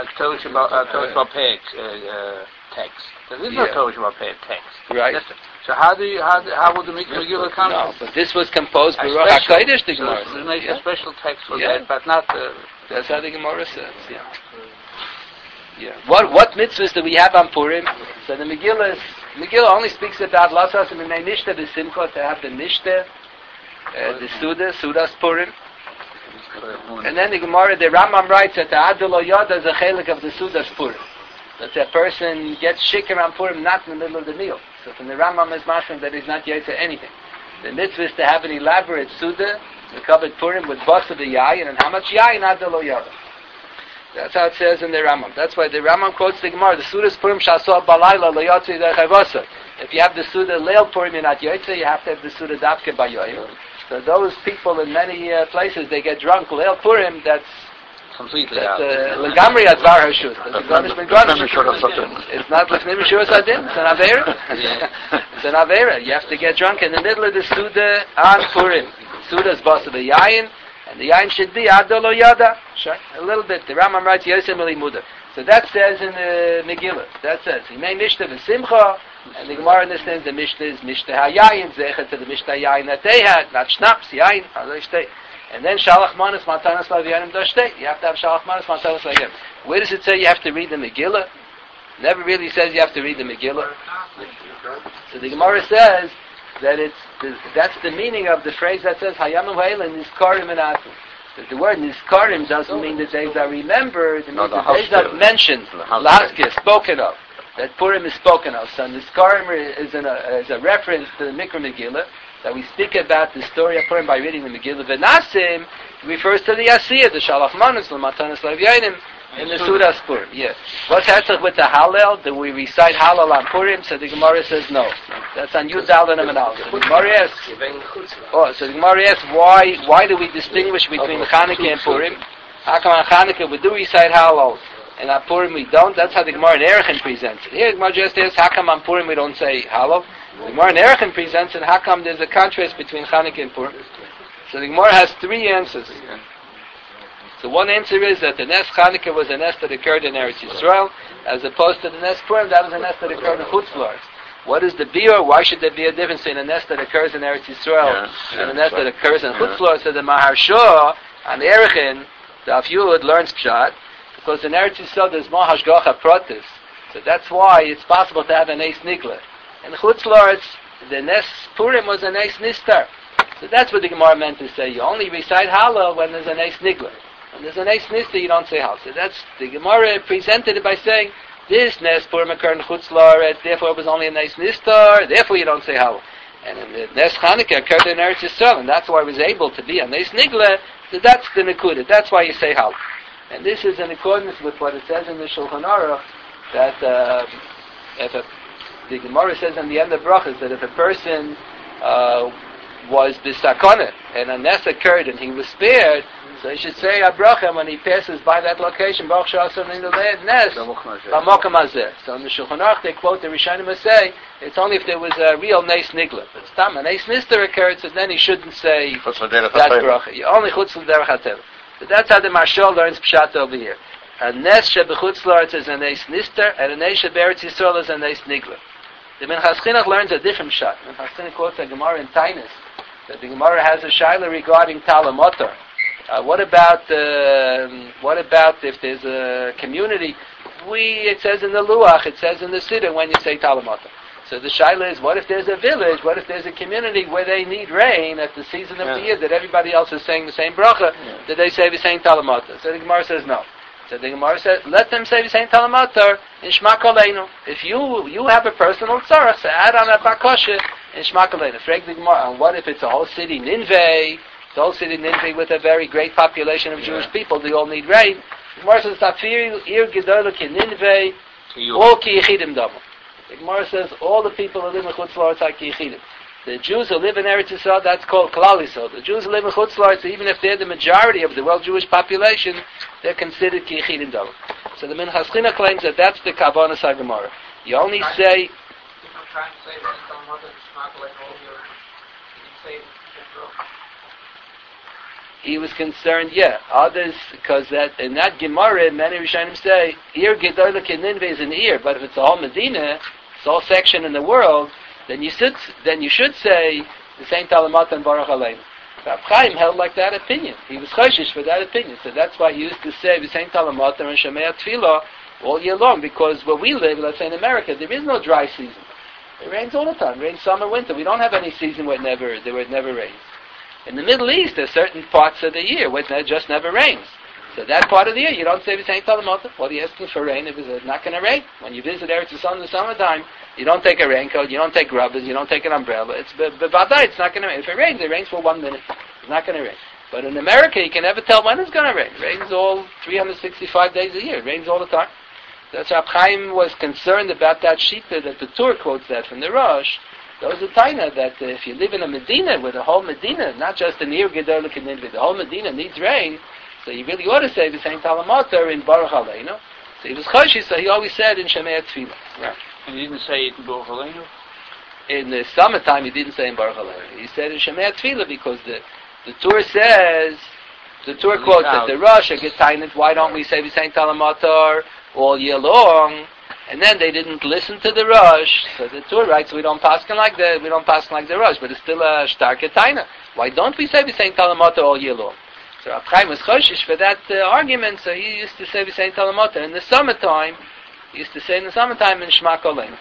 Baal Peh text. There is no Yeah. Torah Baal Peh text. Right. That's it. So how do you, how, how would the Megillah come? No, but this was composed A Baruch special- HaKodesh, the so Gemara there's says. a Yeah. special text for Yeah. that, but not the... That's how the Gemara says, yeah. Yeah. What what mitzvahs do we have on Purim? So the Megillah is, Megillah only speaks about Lasas and Minei Nishta, the Simcha, to have the Nishta, uh, the Suda, Sudas Purim. And then the Gemara, the Rambam writes that the Adul Yoda is a chelik of the Sudas Purim. That a person gets shikar on Purim not in the middle of the meal. So from the Rambam is mashman that he's not yet to anything. The mitzvah is to have an elaborate Suda, the covered Purim with bus of the yayin, and how much yayin Adul Yoda. That's how it says in the Rambam. That's why the Rambam quotes the Gemara, the Sudas Purim shasor balayla layotzi derchavasa. If you have the Suda Leil Purim you're not yotze, you have to have the Suda Davke bayoyim. So those people in many uh, places, they get drunk Leil Purim, that's Completely that's out. Legamri Advar Hashut. It's not Lefnim Mishur Sadim, it's an Avera. It's an Avera. You have to get drunk in the middle of the Suda on Purim. Suda's boss of the Yayin, and the Yayin should be Adolo Yada. Sure. A little bit. The Rambam writes Yosem Elimuda. So that says in the Megillah. That says, Himei Mishta v'Simcha, and the Gemara understands the Mishnah is Mishta HaYayin, Zecher to the Mishta HaYayin that they had, not Schnaps, Yayin, Adoishtei. And then Shalach Manas Matanas Laviyanim Doshte. You have to have Shalach Manas Matanas Laviyanim. Where does it say you have to read the Megillah? Never really says you have to read the Megillah. So the Gemara says that it's that's the meaning of the phrase that says Hayamim Ha'elim Nizkarim and Atum. That the word Nizkarim doesn't mean that they are remembered. It means that they are mentioned, Lahaskir, spoken of. That Purim is spoken of. So Nizkarim is, a, is a reference to the Mikra Megillah. That we speak about the story of Purim by reading the Megillah. V'nasim refers to the Asiyah, the Shalach Manos, the Matanas Laviyanim, in the Sudas Purim. Yes. What's happening with the Hallel? Do we recite Hallel on Purim? So the Gemara says no. That's on Yud Daled and Amal. So the Gemara asks, oh, so the Gemara asks, why, why do we distinguish between Chanukah and Purim? How come on Chanukah we do recite Hallel, and on Purim we don't? That's how the Gemara in Erechin presents it. Here the Gemara just asks, how come on Purim we don't say Hallel? The Gemara in Erechin presents it, how come there's a contrast between Chanukah and Purim? So the Gemara has three answers. So one answer is that the Nes Chanukah was a Nes that occurred in Eretz Yisrael, as opposed to the Nes Purim, that was a Nes that occurred in Chutz La'aretz. What is the biur? Why should there be a difference between a Nes that occurs in Eretz Yisrael yeah, and yeah, a Nes right. that occurs in Chutz La'aretz? So the Maharsha on Erechin, the Afyud learns Pshat, because in Eretz Yisrael there's more Hashgacha Pratis. So that's why it's possible to have an Eis Nigla. In Chutz La'aretz, the Nes Purim was an Eis Nistar. So that's what the Gemara meant to say. You only recite Hallel when there's an Eis Nigla. When there's an Eis Nistar, you don't say Hallel. So that's, the Gemara presented it by saying, this Nes Purim occurred in Chutz La'aretz, therefore it was only an Eis Nistar, therefore you don't say Hallel. And in the Nes Chanukah occurred in Eretz Yisrael, and that's why it was able to be a Nes Nigla. So that's the Nekuda. That's why you say Hal. And this is in accordance with what it says in the Shulchan Aruch, that uh, if a, the Gemara says in the end of Brachas that if a person uh, was B'Sakona and a Nes occurred and he was spared, so he should say a bracha when he passes by that location, Baruch Sha'ason in the land Nes, B'Mokum Hazeh. So in the Shulchan Aruch they quote the Rishonim say it's only if there was a real Nes Nigla. But it's time a Nes Nister occurred, so then he shouldn't say that bracha. You only Chutz L'derech HaTeva. So that's how the Marshal learns Pshat over here. A Nes Shebechutz La'aretz is a Nes Nister, and a Nes Sheberetz Yisrael is a Nes Nigla. The Minchas Chinuch learns a different Pshat. The Minchas Chinuch quotes a Gemara in Tainus, that the Gemara has a Shaila regarding Talamotor. Uh, what about uh, what about if there's a community? We it says in the Luach, it says in the Siddur when you say Talamotor. So the Shaila is, what if there's a village? What if there's a community where they need rain at the season of yeah. the year that everybody else is saying the same bracha? Yeah. That they say the same Talamotor? So the Gemara says no. So the Gemara says, let them say the same Talamatar in Shma Koleinu. If you you have a personal tzarech, so add on a bakosha in Shma Koleinu. Frag the Gemara, and what if it's a whole city, Ninveh, the whole city Ninveh with a very great population of yeah. Jewish people, they all need rain. The Gemara says, Tafir ir gedolah ki Ninveh, all ki yichidim domo. The Gemara says, all the people who live in Chutz La'aretz are ki yichidim. The Jews who live in Eretz Yisrael, that's called Klal Yisrael. The Jews who live in Chutz La'aretz, even if they're the majority of the world Jewish population, they're considered ki yichidim domo. So the Minchas Chinuch claims that that's the Kavanas HaGemara. You only say... He was concerned, yeah. Others, because that in that Gemara, many Rishonim say, Ir Gedolah Ki Ninveh is an ear, but if it's all Medina, it's all section in the world, then you should then you should say the same Talamat and Baruch Aleinu. Rav Chaim held like that opinion. He was choshish for that opinion. So that's why he used to say the same Talamat and Shemei Tefillah all year long. Because where we live, let's say in America, there is no dry season. It rains all the time. It rains summer, winter. We don't have any season where it never where it never rains. In the Middle East, there's certain parts of the year where it just never rains. So that part of the year, you don't say the same Talamat. What are you asking for rain if it's not going to rain? When you visit Eretz Yisrael in the summertime, you don't take a raincoat, you don't take rubbers, you don't take an umbrella. It's b'vadai, it's not going to rain. If it rains, it rains for one minute. It's not going to rain. But in America, you can never tell when it's going to rain. It rains all three hundred sixty-five days a year. It rains all the time. That's why Chaim was concerned about that shita that the Tur quotes that from the Rosh. There was a taina that uh, if you live in a Medina, where the whole Medina, not just an Ir Gedolah Ki Ninveh, the whole Medina needs rain, so you really ought to say the same Talamatar in Baruch Aleinu. So he was choshi, so he always said in Shemei Tefillah. Right? And he didn't say it in Baruch Aleinu? In the summertime, he didn't say in Baruch Aleinu. He said in Shemei Tefillah because the the Tur says, the Tur quotes that the Rosh are getained, why don't we say the same Talamatar all year long? And then they didn't listen to the Rosh, so the Tur writes, we don't pass like the we don't pass like the Rosh, but it's still a stark taina. Why don't we say the same Talamatar all year long? So Rav Chaim was choshish for that uh, argument, so he used to say the same Talamatar. In the summertime, he used to say in the summertime in Shma Koleinu.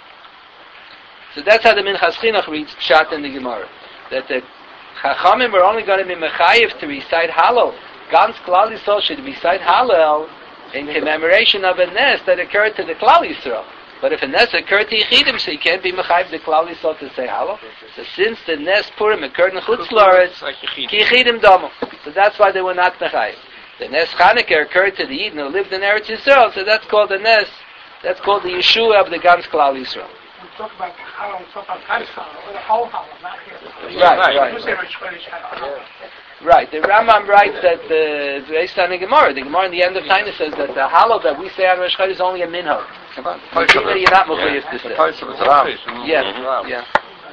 So that's how the Minchas Chinuch reads Pshat in the Gemara. That the Chachamim were only going to be mechayiv to recite Hallel. Gans Klal Yisrael should recite Hallel in commemoration of a Nes that occurred to the Klal Yisrael. But if a Nes occurred to Yechidim, so you can't be mechayiv the Klal Yisrael to say Hallel. So since the Nes Purim occurred in Chutz La'aretz, Ki Yechidim Domo. So that's why they were not mechayiv. The Nes Chanukah occurred to the Yidden who lived in Eretz Yisrael, so that's called the Nes. That's called the Yeshua of the Gans Klal Yisrael. We talk about Hallel, we talk about Gans Hallel, or the whole Hallel, not here. Right, right. right. Right. The Rambam writes that the based on the Gemara. The Gemara in the end of time says that the Hallel that we say on Rosh Chodesh is only a minhag. You're not mechuyev to say. Yeah, yeah.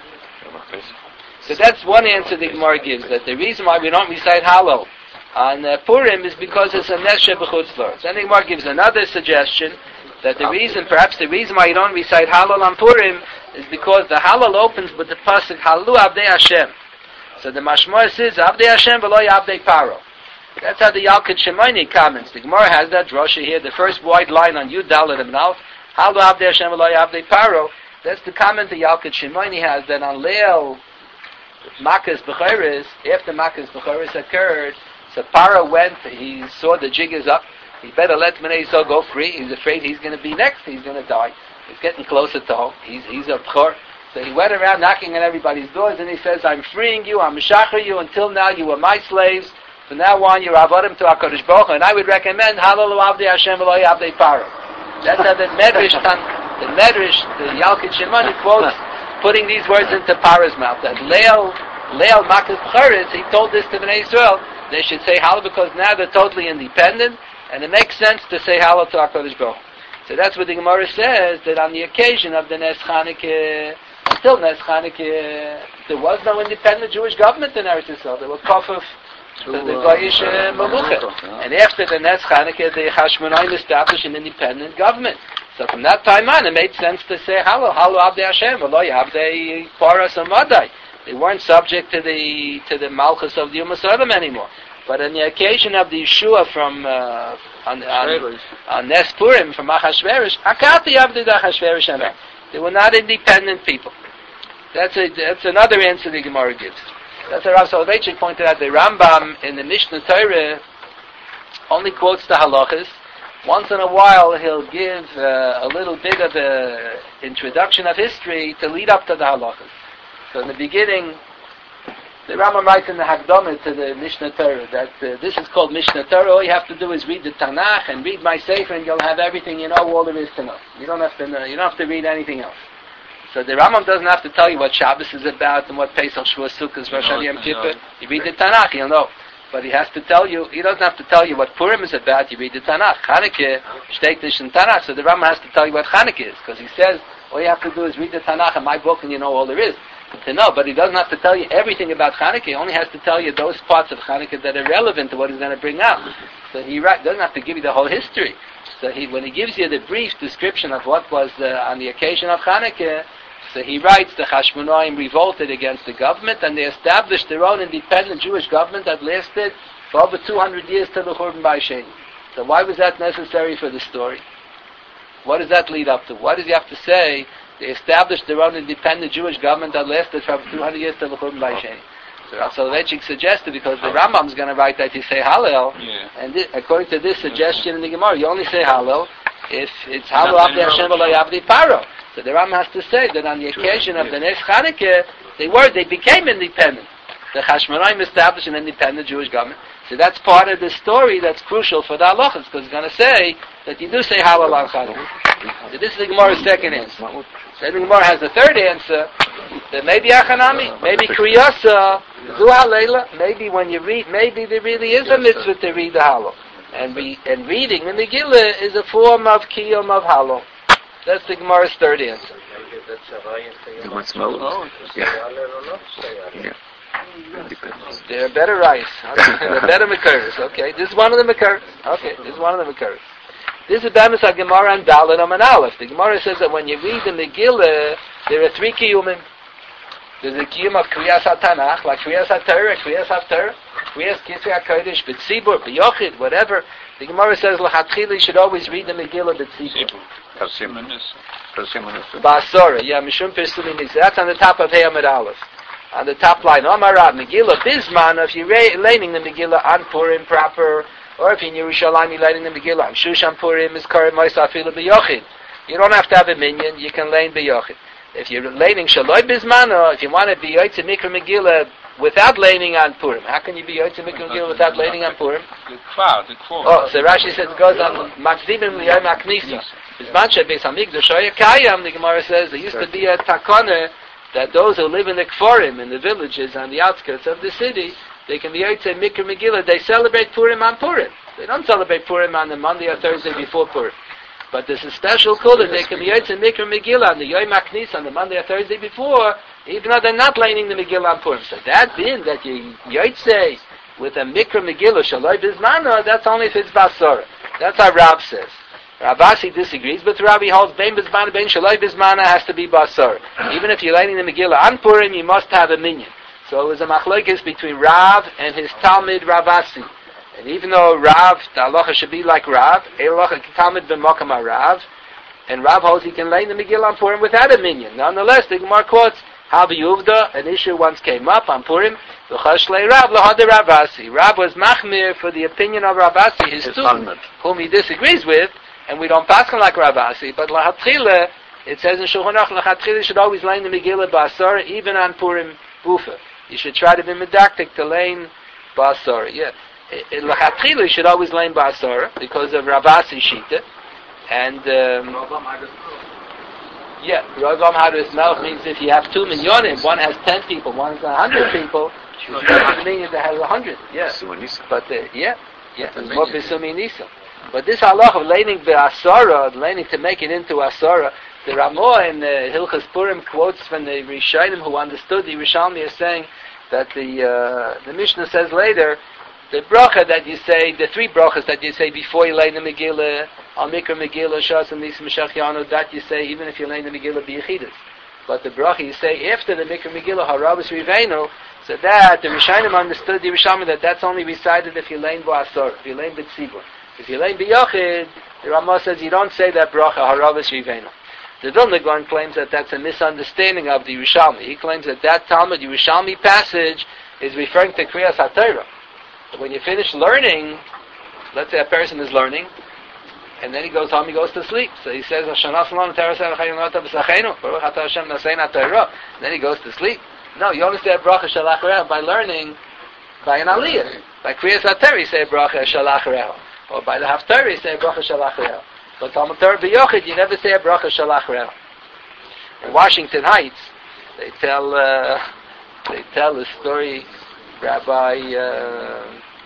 So that's one answer the Gemara gives, that the reason why we don't recite Hallel on uh, Purim is because it's a Nes Shebechutz La'aretz. Then the Gemara gives another suggestion that the reason, perhaps the reason why you don't recite Hallel on Purim is because the Hallel opens with the pasuk Halu Abdei Hashem. So the Mashmor says Abdei Hashem v'lo Abdei Paro. That's how the Yalkut Shimoni comments. The Gemara has that drosha here, the first wide line on Yud Dalet and Nalf. Halu Abdei Hashem v'lo Abdei Paro. That's the comment the Yalkut Shimoni has that on Leil Makas Bechoros, after Makas Bechoros occurred, so Paro went, he saw the jig is up. He better let Bnei Yisrael go free. He's afraid he's going to be next. He's going to die. He's getting closer to home. He's he's a bchor. So he went around knocking on everybody's doors, and he says, I'm freeing you, I'm Meshachar you, until now you were my slaves, from now on you're Avodim to HaKadosh Baruch Hu, and I would recommend, Halal Avdei Hashem V'lo Avdei Paro. That's how the Medrash, the Medrash, the Yalkut Shimon, quotes, putting these words into Paro's mouth, that Leil, Leil Makis B'charetz, he told this to Bnei Yisrael, they should say Halal because now they're totally independent, and it makes sense to say Halal to HaKadosh Baruch Hu. So that's what the Gemara says, that on the occasion of the Nes Chanukah, until Nes Chanukah, there was no independent Jewish government in Eretz Yisrael. There was Kofuf, the Goyish Malucha. And after the Nes Chanukah, the Hashmonaim established an independent government. So from that time on, it made sense to say, Halal, Halal Avdei Hashem, V'lo Avdei Paras Amadai. They weren't subject to the to the Malchus of the Umas Olam anymore. But on the occasion of the Yeshua from uh, on, on, on Nes Purim from Achashverosh, Akati Avdei Achashverosh Amen. They were not independent people. That's a, that's another answer the Gemara gives. That's what Rav Soloveitchik pointed out. The Rambam in the Mishnah Torah only quotes the halachas. Once in a while he'll give uh, a little bit of the introduction of history to lead up to the halachas. So in the beginning, the Rambam writes in the Hakdamah to the Mishnah Torah that uh, this is called Mishnah Torah. All you have to do is read the Tanakh and read my Sefer, and you'll have everything you know. All there is to know. You don't have to know. You don't have to read anything else. So the Rambam doesn't have to tell you what Shabbos is about and what Pesach, Shavuos, Sukkot, Rosh Hashanah, Yom Kippur. You read the Tanakh, you'll know. But he has to tell you. He doesn't have to tell you what Purim is about. You read the Tanakh. Chanukah, Shteikish, and Tanakh. So the Rambam has to tell you what Chanukah is, because he says all you have to do is read the Tanakh in my book, and you know all there is to know. But he doesn't have to tell you everything about Chanukah. He only has to tell you those parts of Chanukah that are relevant to what he's going to bring out. So he right, doesn't have to give you the whole history. So he, when he gives you the brief description of what was uh, on the occasion of Chanukah, so he writes the Hashmonaim revolted against the government, and they established their own independent Jewish government that lasted for over two hundred years till the Churban Bayis Sheni. So why was that necessary for the story? What does that lead up to? What does he have to say? They established their own independent Jewish government that lasted for two hundred years till the Churban Bayis Sheni. So Rav Soloveitchik suggested, because the Rambam is going to write that you say Hallel, yeah. and this, according to this suggestion in the Gemara, you only say Hallel if it's Hallel Avdei Hashem V'lo Avdei Paro. So the Rambam has to say that on the occasion of the Nes Chanukah, they were, they became independent. The Hashmonaim established an independent Jewish government. So that's part of the story that's crucial for the halachas, because it's going to say that you do say Hallel on Chanukah. So this is the Gemara's second answer. So the Gemara has a third answer, that maybe Achanami, maybe Kriyasa, Zu HaLeila, maybe when you read, maybe there really is a mitzvah to read the Hallel. And, re, and reading the Megillah is a form of Kiyum of Hallel. That's the Gemara's third answer. Oh, yeah. Yeah. They're better rice. Okay. They're better Mekuris. Okay, this is one of the Mekuris. Okay, this is one of the Mekuris. This is Bemis HaGemara and Dalet Amud Aleph. The Gemara says that when you read the Megillah, there are three Kiyumim. There's a Kiyum of Kriyas HaTanach, like Kriyas HaTorah, Kriyas HaTorah, Kriyas Kisvei HaKodesh, B'tzibur, B'yochid, whatever. The Gemara says, L'chatchila, you should always read the Megillah B'tzibur. Ba'asora, yeah, Mishum Pirsumin Nisa. That's on the top of Hey Amud Aleph. On the top line, Omarab, Megillah Bisman, if you're learning the Megillah on Purim proper, or if in Yerushalayim you're learning the Megillah on Shushan Purim, is Karim Moisa Afilu B'yochid. You don't have to have a minion, you can learn B'yochid. If you're learning Shaloi Bisman, or if you want to be Yotzei Mikra Megillah without learning on Purim, how can you be Yotzei Mikra Megillah without learning on Purim? The kvar, the kvar. Oh, so Rashi says it goes on Makzibim L'yom HaKnisa. Bisman Shebeis HaMikdash Shoya Kayam, the Gemara says, there used to be a takana that those who live in the Kforim, in the villages on the outskirts of the city, they can be Yotzei Mikra Megillah. They celebrate Purim on Purim. They don't celebrate Purim on the Monday or Thursday before Purim. But there's a special kula. They can be Yotzei Mikra Megillah on the Yom HaKnis on the Monday or Thursday before, even though they're not learning the Megillah on Purim. So that being that you Yotzei with a Mikra Megillah Shaloi Bismana, that's only if it's Basora. That's how Rav says. Rabasi disagrees, but Rabbi holds Ben Bismana, Ben Shaloi Bismana has to be Basora. Even if you're learning the Megillah on Purim, you must have a minyan. So it was a machlokes between Rav and his Talmid Ravasi. And even though Rav, the halacha should be like Rav, halacha Talmid b'makam Rav, and Rav holds he can learn the Megillah on Purim without a minyan. Nonetheless, the Gemara quotes Havi Yuvda, an issue once came up on Purim. L'chashlei Rav lahada Ravasi. Rav was machmir for the opinion of Ravasi, his, his student, whom he disagrees with, and we don't pass him like Ravasi. But lahatchila, it says in Shulchan Aruch, L'chatchila you should always learn the Megillah Ba'asara, even on Purim Gufa. You should try to be medactic to learn Ba'asara. Yeah. L'chatchila you should always learn Ba'asara, because of Ravasi Shita. And, um, yeah, Ragam Hadras Melch means if you have two minyanim, one has ten people, one has a hundred people, it doesn't mean that has a hundred. Yeah. But, uh, yeah, yeah, it's more Besumi Nisa. But this halach of learning Ba'asara, learning to make it into Asara, the Ramah in uh, Hilchas Purim quotes from the Rishonim who understood the Yerushalmi is saying that the uh, the Mishnah says later, the bracha that you say, the three brachas that you say before you learn the Megillah, Al Mikra Megillah, Shas and Nisim Shachianu, that you say even if you learn the Megillah B'Yechidas. But the bracha you say after the Mikra Megillah, Harabas Riveinu, so that the Rishonim understood the Yerushalmi that that's only recited if you learn Ba'asar, if you learn B'Tzibur. If you learn B'Yochid, the Ramah says you don't say that bracha, Harabas Riveinu. The Vilna Gaon claims that that's a misunderstanding of the Yerushalmi. He claims that that Talmud Yerushalmi passage is referring to Kriyas HaTorah. When you finish learning, let's say a person is learning, and then he goes home, he goes to sleep. So he says, then he goes to sleep. No, you only say a bracha shalach reha by learning by an aliyah. By Kriyas HaTorah, you say a bracha shalach reha. Or by the Haftarah, you say a bracha shalach reha. But Talmud Torah b'Yochid, you never say a bracha shalach reha. In Washington Heights, they tell uh, they tell a story. Rabbi uh,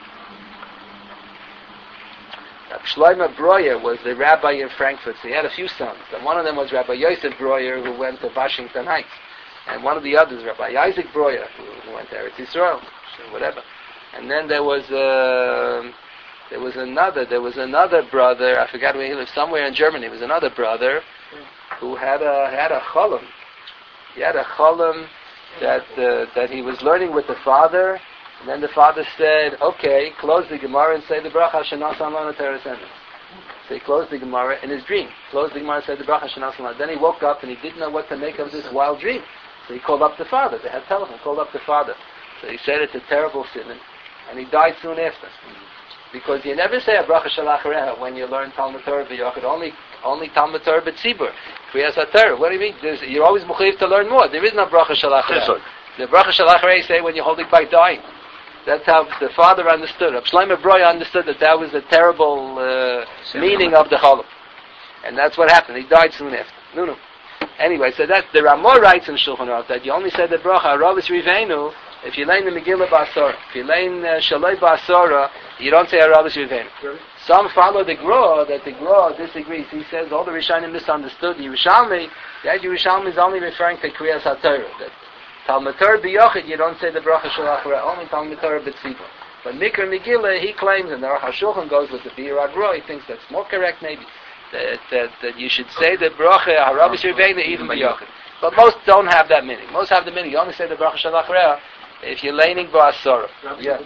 Shlomo Breuer was the rabbi in Frankfurt. So he had a few sons, and one of them was Rabbi Yosef Breuer, who went to Washington Heights, and one of the others, Rabbi Isaac Breuer, who went to Eretz Yisrael, whatever. And then there was uh, there was another there was another brother. I forgot where he lived. Somewhere in Germany. There was another brother who had a had a cholam. He had a cholam that uh, that he was learning with the father, and then the father said, "Okay, close the Gemara and say the bracha shenas alon teres emes." So he closed the Gemara in his dream. Closed the Gemara and said the bracha shenas alon. Then he woke up and he didn't know what to make of this wild dream. So he called up the father. They had telephone. Called up the father. So he said it's a terrible sin, and he died soon after. Because you never say a bracha shalach reha when you learn Talmud Torah b'Yochid. Only only Talmud Torah b'Tzibur. Kriyas HaTorah. What do you mean? There's, you're always mechuyev to learn more. There is no bracha shalach reha. The bracha shalach reha you say when you're holding by dying. That's how the father understood. Reb Shlomo Breuer understood that that was the terrible uh, meaning of the cholam. And that's what happened. He died soon after. No, no. Anyway, so that's the Ramah writes in Shulchan Aruch that you only say the bracha Harabas Riveinu if you learn the Megillah Ba'asara. If you learn uh, Shaloi Ba'asara, you don't say Harabas Riveinu. Some follow the Gra, that the Gra disagrees. He says all the Rishonim misunderstood the Yerushalmi. That Yerushalmi is only referring to Kriyas HaTorah. That Talmud Torah b'Yochid, you don't say the bracha shalach reha, only Talmud Torah b'Tzibur. But Mikra Megillah, he claims, and the Aruch HaShulchan goes with the Bir Agra, he thinks that's more correct maybe, that, that, that you should say the bracha Harabas Riveinu even b'Yochid. But most don't have that meaning. Most have the meaning. You only say the bracha shalach reha if you're leaning ba'asara. Yeah.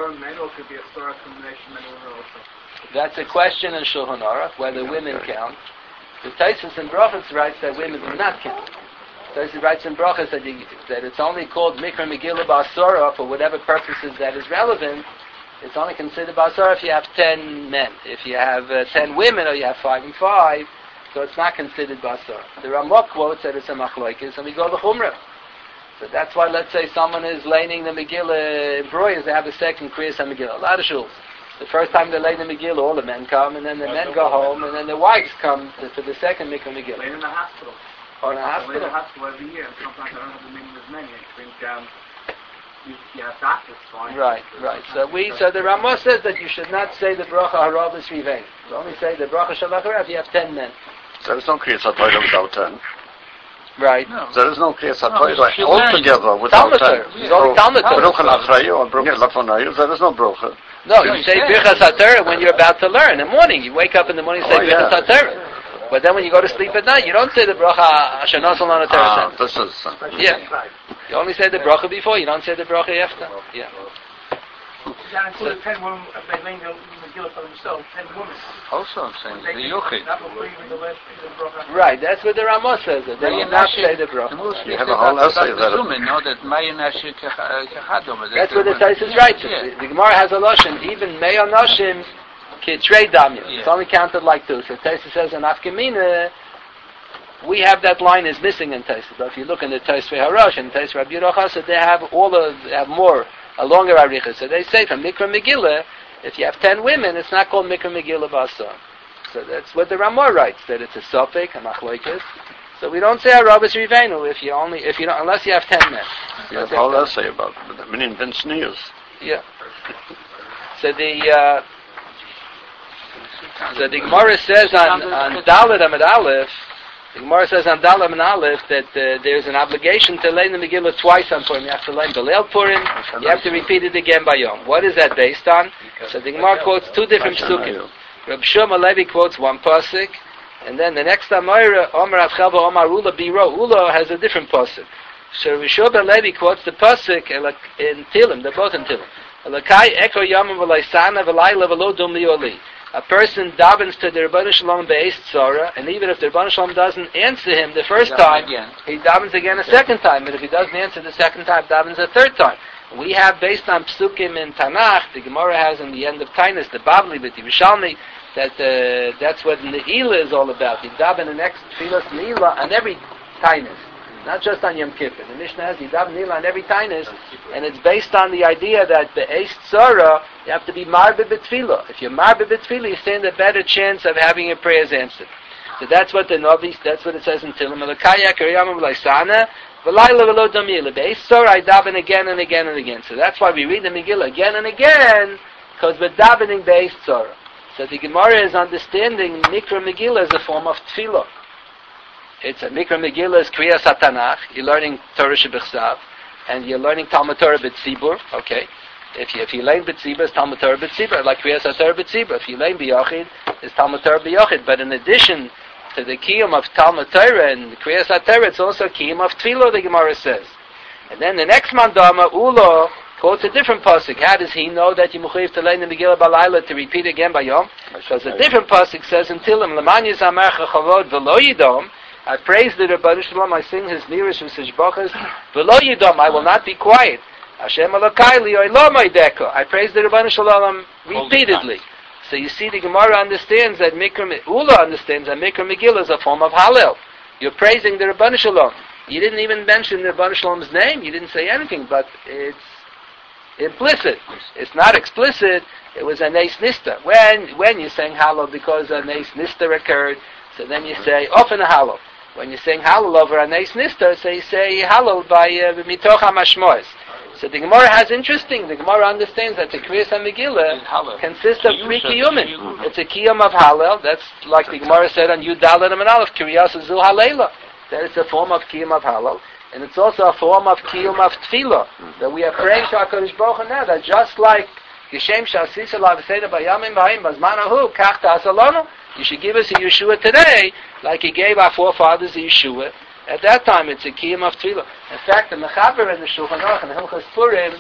That's a question in Shulchan Aruch, whether women count. The Taisus and Brachas writes that women do not count. Taisus writes in Brachas that, you, that it's only called Mikra Megillah Ba'asara for whatever purposes that is relevant. It's only considered Ba'asara if you have ten men. If you have uh, ten women or you have five and five, so it's not considered Ba'asara. The Ramah quotes that it's a machlokes, and we go to Chumrah. So that's why, let's say someone is laning the Megillah in Breuers, they have a second Kriyas HaMegillah. A lot of shuls. The first time they lay the Megillah, all the men come, and then the men go home, and then the wives come to, to the second Mikra Megillah. Lay in the hospital. Or in a hospital. Lay in the hospital every year, and sometimes I don't have the meaning as many. I think um, you, you have doctors fine. Right, right. So we, so the Ramah says that you should not say the bracha Harabas Riveinu. You only say the bracha Shalach reha if you have ten men. There is no Kriyas HaTorah without ten. Right. No. There is no Kriyas HaTorah no, altogether without Talmud ten. There's only Talmud Torah. Brucha Lachrayu or Brucha Lafonayu, there is no Brucha. No, you say Birchas HaTorah when you're about to learn. In the morning, you wake up in the morning and say oh, Birchas yeah. HaTorah. But then when you go to sleep at night, you don't say the bracha Asher Nosel on a Torah. Ah, this is... Uh, yeah. You only say the bracha before, you don't say the bracha after. Yeah. That included ten women, they laying the Megillah for themselves, ten women. Also, I'm saying, the Yochid. Right, that's what the Ramah says. They will not say the bracha. You have a whole essay there. That's what the Taisus writes. The, the Gemara has a Lashon, even Me'o Noshim Kitrei Damya. It's only counted like two. So Taisus says, an Afkamina, we have that line is missing in Tosfos. But if you look in the Tosfos Harosh and Tosfos Rabbi Yerucham, so they have all the, they have more, a longer aricha. So they say from Mikra Megillah, if you have ten women, it's not called Mikra Megillah B'Asar. So that's what the Ramah writes, that it's a Sopik, a Machloikis. So we don't say Arabas Rivenu if you only, if you don't, unless you have ten men. You have all that say about the meaning Vince News. Yeah. So the, uh, so the Gemara says on, on Dalet Amid Aleph, the Gemara says on Dalet Amid Aleph that uh, there's an obligation to learn the Megillah twice on Purim. You have to learn Belel Purim, you have to repeat it again by Yom. What is that based on? So the Gemara quotes two different psukim. Reb Shlomo Levi quotes one pasuk, and then the next Amoira, Omer Avchava Omar Ula Biro, Ula has a different pasuk. So Reb Shlomo Levi quotes the pasuk in Tilim, they're both in Tilim. Elakai Eko Yamim V'Laisana V'Laila V'Lo Dum Lioli. A person davens to the Rebbeinu Shalom Be'ez Tzara, and even if the Rebbeinu Shalom doesn't answer him the first time, again. he davens again a second time. And if he doesn't answer the second time, davens a third time. We have, based on Psukim in Tanakh, the Gemara has in the end of Tainus, the Babli, the Yerushalmi, that uh, that's what Ne'ilah is all about. You daven the next Tfilas Ne'ilah on every Tainus, not just on Yom Kippur. The Mishnah has you daven Ne'ilah on every Tainus, and it's based on the idea that Be'ez Tzara, you have to be marbe b'tfilah. If you're marbe b'tfilah, you stand a better chance of having your prayers answered. So that's what the Novi, that's what it says in Tilim. Elokaya kariyamim v'laisana v'layla v'lo damila. Be'ez Tzara, I daven again and again and again. So that's why we read the Megillah again and again, because we're davening Be'ez Tzara. So the Gemara is understanding Mikra Megillah as a form of tfilah. It's a Mikra Megillah is Kriyas HaTanach. You're learning Torah Shebechsav, and you're learning Talmud Torah B'tzibur. Okay. If you if you learn B'tzibur, it's Talmud Torah B'tzibur, like Kriyas HaTorah B'tzibur. If you learn B'Yochid, it's Talmud Torah B'Yochid. But in addition to the Kiyum of Talmud Torah and Kriyas HaTorah, it's also Kiyum of Tfilah, the Gemara says. And then the next Mandama, Ulo, quotes a different pasuk. How does he know that you mechuyev to learn the Megillah Balayla to repeat again by Yom? Because a different pasuk says in Tilim, L'man yizamercha chavod v'lo yidom. I praise the Rebbeinu Shalom. I sing his miras and sishbachas. V'lo yidom. I will not be quiet. Hashem Elokai li'oy lo moideko. I praise the Rebbeinu Shalom repeatedly. So you see, the Gemara understands that Mikra Ula understands that Mikra Megillah is a form of Hallel. You're praising the Rebbeinu Shalom. You didn't even mention the Rebbeinu Shalom's name. You didn't say anything, but it's implicit. It's not explicit. It was a Neis Nista. When when you're saying Hallel because a Neis Nista occurred, so then you say often a Hallel. When you're saying Hallel over a Neis Nista, so you say Hallel by Mitoch HaMashmoes. So the Gemara has interesting. The Gemara understands that the Kriyas HaMegillah consists of three kiyumin. It's a kiyum of Hallel. That's like the Gemara said on Yud Daled and Aleph, Kriyas Zu Halela. That it's a form of kiyum of Hallel. And it's also a form of kiyum of tefillah, that we are praying to HaKadosh Baruch Hu now, that just like Geshem Shasisa Lavaseda Bayamim Bahim Bazmanahu Kach Ta'asalonu, you should give us a Yeshua today, like He gave our forefathers a Yeshua. At that time, it's a kiyum of tefillah. In fact, the Mechaber in the Shulchan Aruch and Hilchos Purim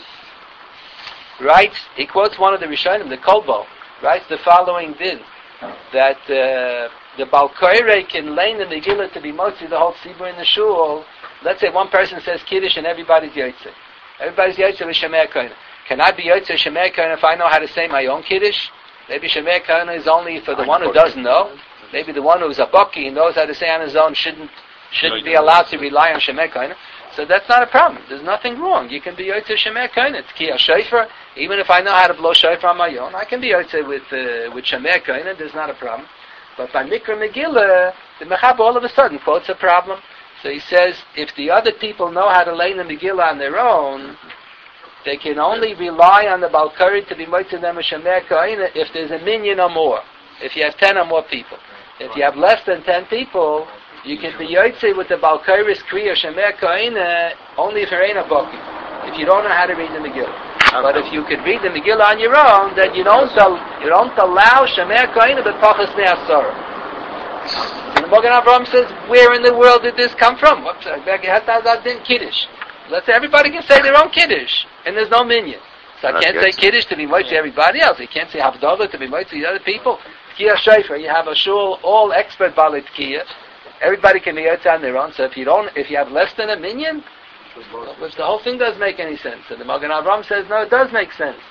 writes, he quotes one of the Rishonim, the Kolbo, writes the following din, that uh, the Balkoire can lay in the Megillah to be mostly the whole Tzibur in the Shul. Let's say one person says Kiddush and everybody's Yotzei. Everybody's Yotzei with Shemei Kohen. Can I be Yotzei Shemei Kohen if I know how to say my own Kiddush? Maybe Shemei Kohen is only for the one who doesn't know. Maybe the one who's a Baki and knows how to say on his own shouldn't shouldn't be allowed to rely on Shemei Kohen. So that's not a problem. There's nothing wrong. You can be Yotzei Shemei Kohen. It's Kiyah Shofar. Even if I know how to blow Shofar on my own, I can be Yotzei with uh, with Shemei Kohen. There's not a problem. But by Mikra Megillah, the Mechab all of a sudden quotes a problem. So he says, if the other people know how to lay the Megillah on their own, they can only rely on the Balkari to be moitzeh them a Shemei Kohen if there's a minyan or more. If you have ten or more people. If you have less than ten people, you can be yotzei with the Balkari's Kriya Shemei Kohen only if you're in a Baki. If you don't know how to read the Megillah. But if you could read the Megillah on your own, then you don't you don't allow Shemei Kohen but Pachas Ne'asor. And the Magen Avraham says, where in the world did this come from? Kiddush. Let's say everybody can say their own Kiddush, and there's no minyan. So I can't say Kiddush to be moitzeh to everybody else. I can't say Havdalah to be moitzeh to the other people. Tkiyah Shofar, you have a shul, all expert Baalei Tkiyah. Everybody can be yotzei on their own. So if you don't, if you have less than a minyan, which the whole thing doesn't make any sense. So the Magen Avraham says, no, it does make sense.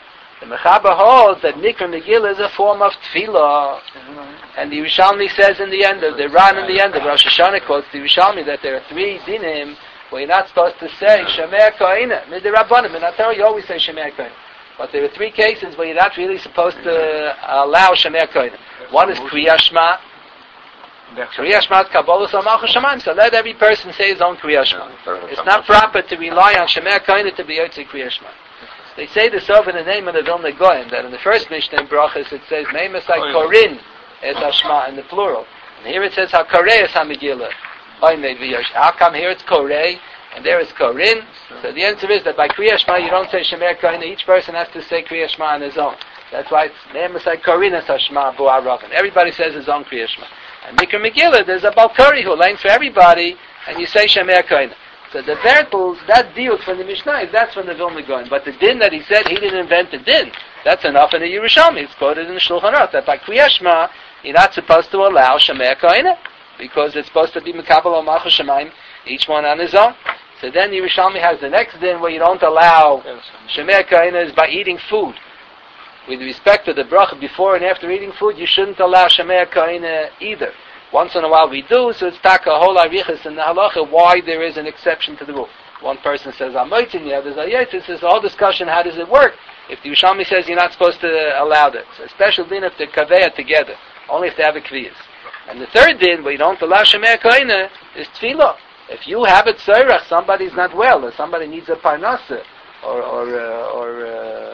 The Mechaber holds that Mikra Megillah is a form of Tefillah. And the Yerushalmi says in the end of the Ran in the end of Rosh Hashanah quotes the Yerushalmi that there are three dinim where you're not supposed to say Shemei Koina. Midirabbanim. In Torah you always say Shemei Koina. But there are three cases where you're not really supposed to allow Shemei Koina. One is Kriyas Shema. Kriyas Shema is Kabbalah Malchus Shamayim. So let every person say his own Kriyas Shema. It's not proper to rely on Shemei Koina to be Yotze Kriyas Shema. They say this over in the name of the Vilna Goyim, that in the first Mishnah in Brachas it says Meimesai Korin es Hashma in the plural. And here it says HaKorei es HaMegillah. How come here it's Korei and there it's Korin? So the answer is that by Kriya Shema you don't say Shemer Kohen. Each person has to say Kriya Shema on his own. That's why it's Meimesai Korin es Hashma Bu'ar Ravin. Everybody says his own Kriya Shema. And Mikra Megillah, there's a Balkari who lanes for everybody, and you say Shemer Kohen. So the verbals, that deals from the Mishnah, that's from the Vilna Goyim. But the din that he said, he didn't invent the din. That's enough in the Yerushalmi. It's quoted in the Shulchan Aruch that by Kriyas Shema, you're not supposed to allow Shemer Kohen, because it's supposed to be Mekabel or Malchus Shamayim, each one on his own. So then Yerushalmi has the next din where you don't allow Shemer Kohen is by eating food. With respect to the bracha before and after eating food, you shouldn't allow Shemer Kohen either. Once in a while we do, so it's taka whole arichas in the halacha why there is an exception to the rule. One person says amoitin, the other says ayet. It's this whole discussion. How does it work? If the Yerushalmi says you're not supposed to allow that, so especially din if they're kaveya together, only if they have a kviyas. And the third din where you don't allow shemer koine is tefillah. If you have a tzorach, somebody's not well, or somebody needs a parnasa, or or uh, or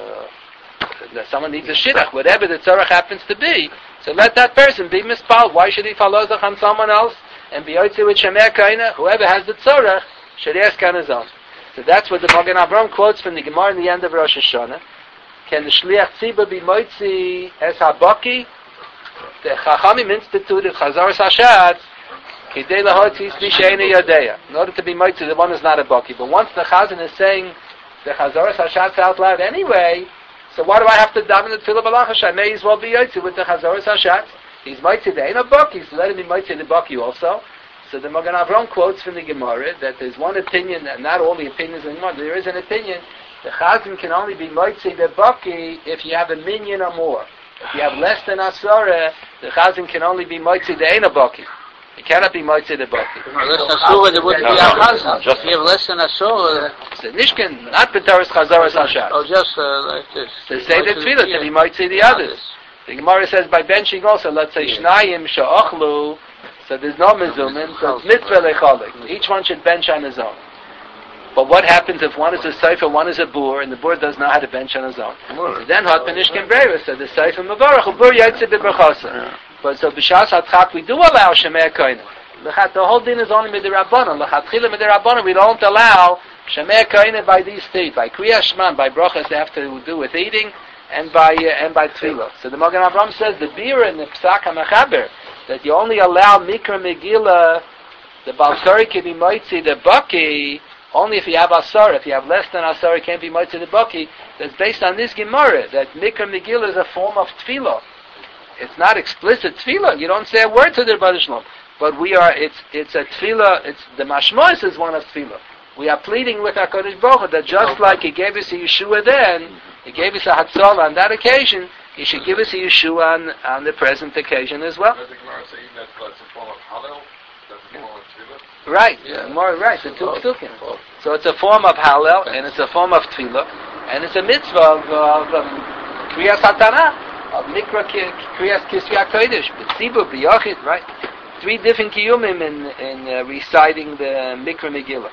uh, someone needs a shidduch, whatever the tzorach happens to be. So let that person be mispal. Why should he follow zach on someone else and be yotze with shemer koine? Whoever has the tzorach should ask on his own. So that's what the Magen Avraham quotes from the Gemara in the end of Rosh Hashanah. Can the shliach tzibur be moitzi es habaki? The Chachamim instituted Chazaras Hashatz kidei lahotzis b'sheina yadeya. In order to be moitzi, the one is not a baki. But once the Chazan is saying the Chazaras Hashatz out loud anyway, so why do I have to daven the tefillah b'lachas? I may as well be yotzi with the Chazaras Hashatz. He's moitzi, there ain't a baki, so let him be moitzi the baki also. So the Magen Avraham quotes from the Gemara that there's one opinion, and not all the opinions in the Gemara, there is an opinion, the Chazan can only be moitzi the baki if you have a minyan or more. If you have less than asara, the Chazan can only be moitzi the eina baki. It cannot be moitzi the baki. Less than asara, there wouldn't be a Chazan. If you have less than asara, so Nishkin, not b'taras Chazaras Hashatz. Oh, just uh, like this. To say the tefillah, to be moitzi the others. The Gemara says by benching also, let's say shnayim she'ochlu. So there's no mezumin, so it's mitzvah lecholik. Each one should bench on his own. But what happens if one is a seifer, one is a boor, and the boor does not know how to bench on his own? So then hot penishkin breira, so the seifer mavarach, a boor yaitze b'brachasa. But so b'shas hatchak we do allow shemer koine. The whole din is only midirabbanon. L'chatchila midirabbanon, we don't allow shemer koine by these three. By kriyas shema, by brachas they have to do with eating, and by uh, and by tefillah. So the Magen Avraham says the bira and the psak hamachaber, that you only allow Mikra Megillah, the Balsari can be moitzi, the Baki, only if you have Asar. If you have less than Asar, it can't be moitzi, the Baki. That's based on this Gemara, that Mikra Megillah is a form of Tefillah. It's not explicit Tefillah. You don't say a word to the Rebbe Shalom. But we are, it's it's a Tefillah, it's, the Mashmois is one of Tefillah. We are pleading with HaKadosh Baruch Hu that just like He gave us a Yeshua then, He gave us a Hatzalah on that occasion, He should give us a Yeshua on, on the present occasion as well. Right, yeah. More right, the two psukim. So it's a form of Hallel, and it's a form of Tefillah, and it's a mitzvah of, of um, Kriyas HaTanah, of Mikra Kriyas Kisri HaKodesh, B'tzibur, B'yochid, right? Three different kiyumim in, in uh, reciting the Mikra Megillah.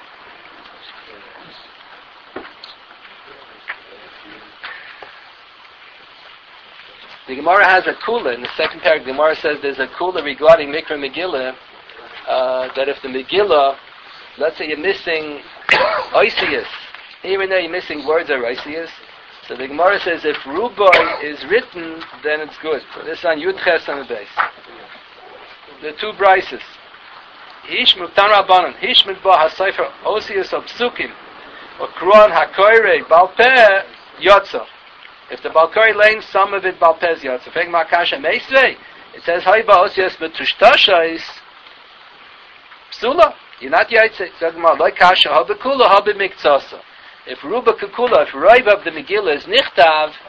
The Gemara has a kula, in the second paragraph, the Gemara says there's a kula regarding Mikra Megillah, uh, that if the Megillah, let's say you're missing Oisius, even though you're missing words of Oisius, so the Gemara says if Ruboy is written, then it's good. So this is on Yud Ches on the base. The two brises. Hish Muktan Rabbanon, Hish Midba HaSeifer Oisius of Psukim, or Kron HaKoire Balpeh Yotza. If the Balkari lanes some of it Balpez Yotza, Feg Makasha Meisvei, it says Haiba Osias Betushtasha is Psula. You're not Yaitse. Zagma like Kasha Habakula Habimiktsasa. If Ruba Kukula, if Raiba of the Megillah is Nichtav,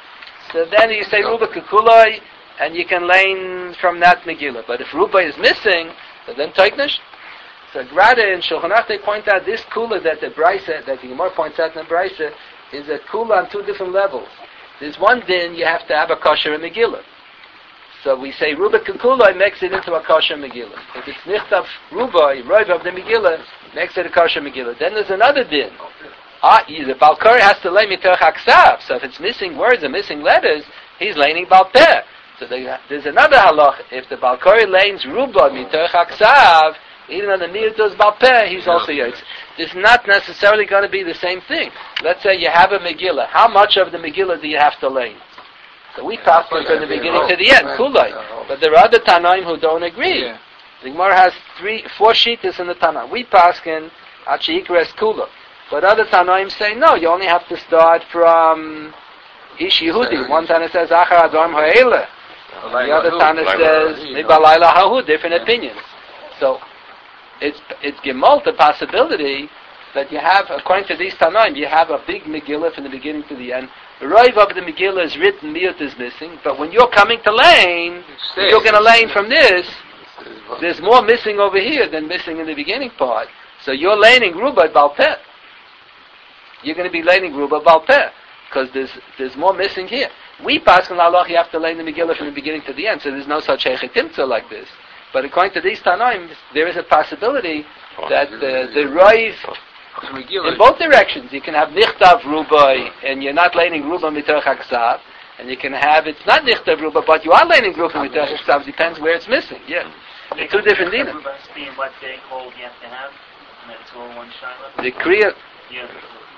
So then you say Ruba Kukuloi, and you can lane from that Megillah. But if Ruba is missing, so then Teiknish. So Grada and Shulchan Aruch, they point out this Kula that the Brisa, that the Gemara points out in the Brisa, is a Kula on two different levels. There's one din you have to have a kosher Megillah. So we say Ruba Kukuloi makes it into a kosher Megillah. If it's Nichtav Ruba, Roiv of the Megillah, makes it a kosher Megillah. Then there's another din. Ah, the Balkari has to lay mitoch haksav. So if it's missing words or missing letters, he's laning Balpeh. So there's another halach. If the Balkari lanes Ruba mitoch haksav, even on the Niyut does Balpeh, he's also Yotz. It's not necessarily going to be the same thing. Let's say you have a Megillah. How much of the Megillah do you have to lane? So we pass from the beginning to the end, Kulai. But there are other Tanaim who don't agree. Yeah. The Gemara has three, four shittas in the Tanaim. We pass in Achikres Kula. But other Tanaim say, no, you only have to start from Ish Yehudi. One Tana says, Achar Adorm Ha'ele. The other Tana says, Nibalayla Hahu, different opinions. So, it's it's Gemalt, the possibility that you have, according to these Tanaim, you have a big Megillah from the beginning to the end. The Roiv of the Megillah is written, Miyut is missing, but when you're coming to lane, you're going to lane from this, there's more missing over here than missing in the beginning part. So you're laning Ruba Balpeh. You're going to be laning Ruba Balpeh, because there's there's more missing here. We pass on Allah, you have to lane the Megillah from the beginning to the end, so there's no such Hechetimtza like this. But according to these Tanaim, there is a possibility that the, the Roiv, in both directions, you can have Nichtav Ruba, and you're not laning Ruba Mitoch Haksav, and you can have, it's not Nichtav Ruba, but you are laning Ruba Mitoch Haksav, depends where it's missing, yeah. They're two different dinim. Ruba being what they hold you have to have, and it's all one Shiloh. The Kriya, Yeah.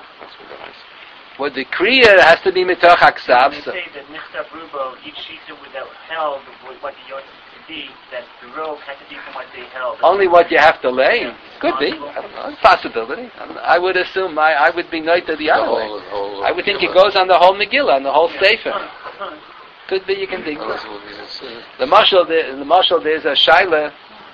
well, the Kriya has to be Mitoch Haksav. They So. say that Nichtav Ruba, each shita would that held with what the Yotz to be, that the robe had to be from what they held. Only what you have to lay. Could be. I don't know. It's a possibility. I would assume I, I would be noted the other way. I would think it goes on the whole Megillah, on the whole Sefer. Could be, you can think. The Mashal, the, the Mashal, there's a Shaila.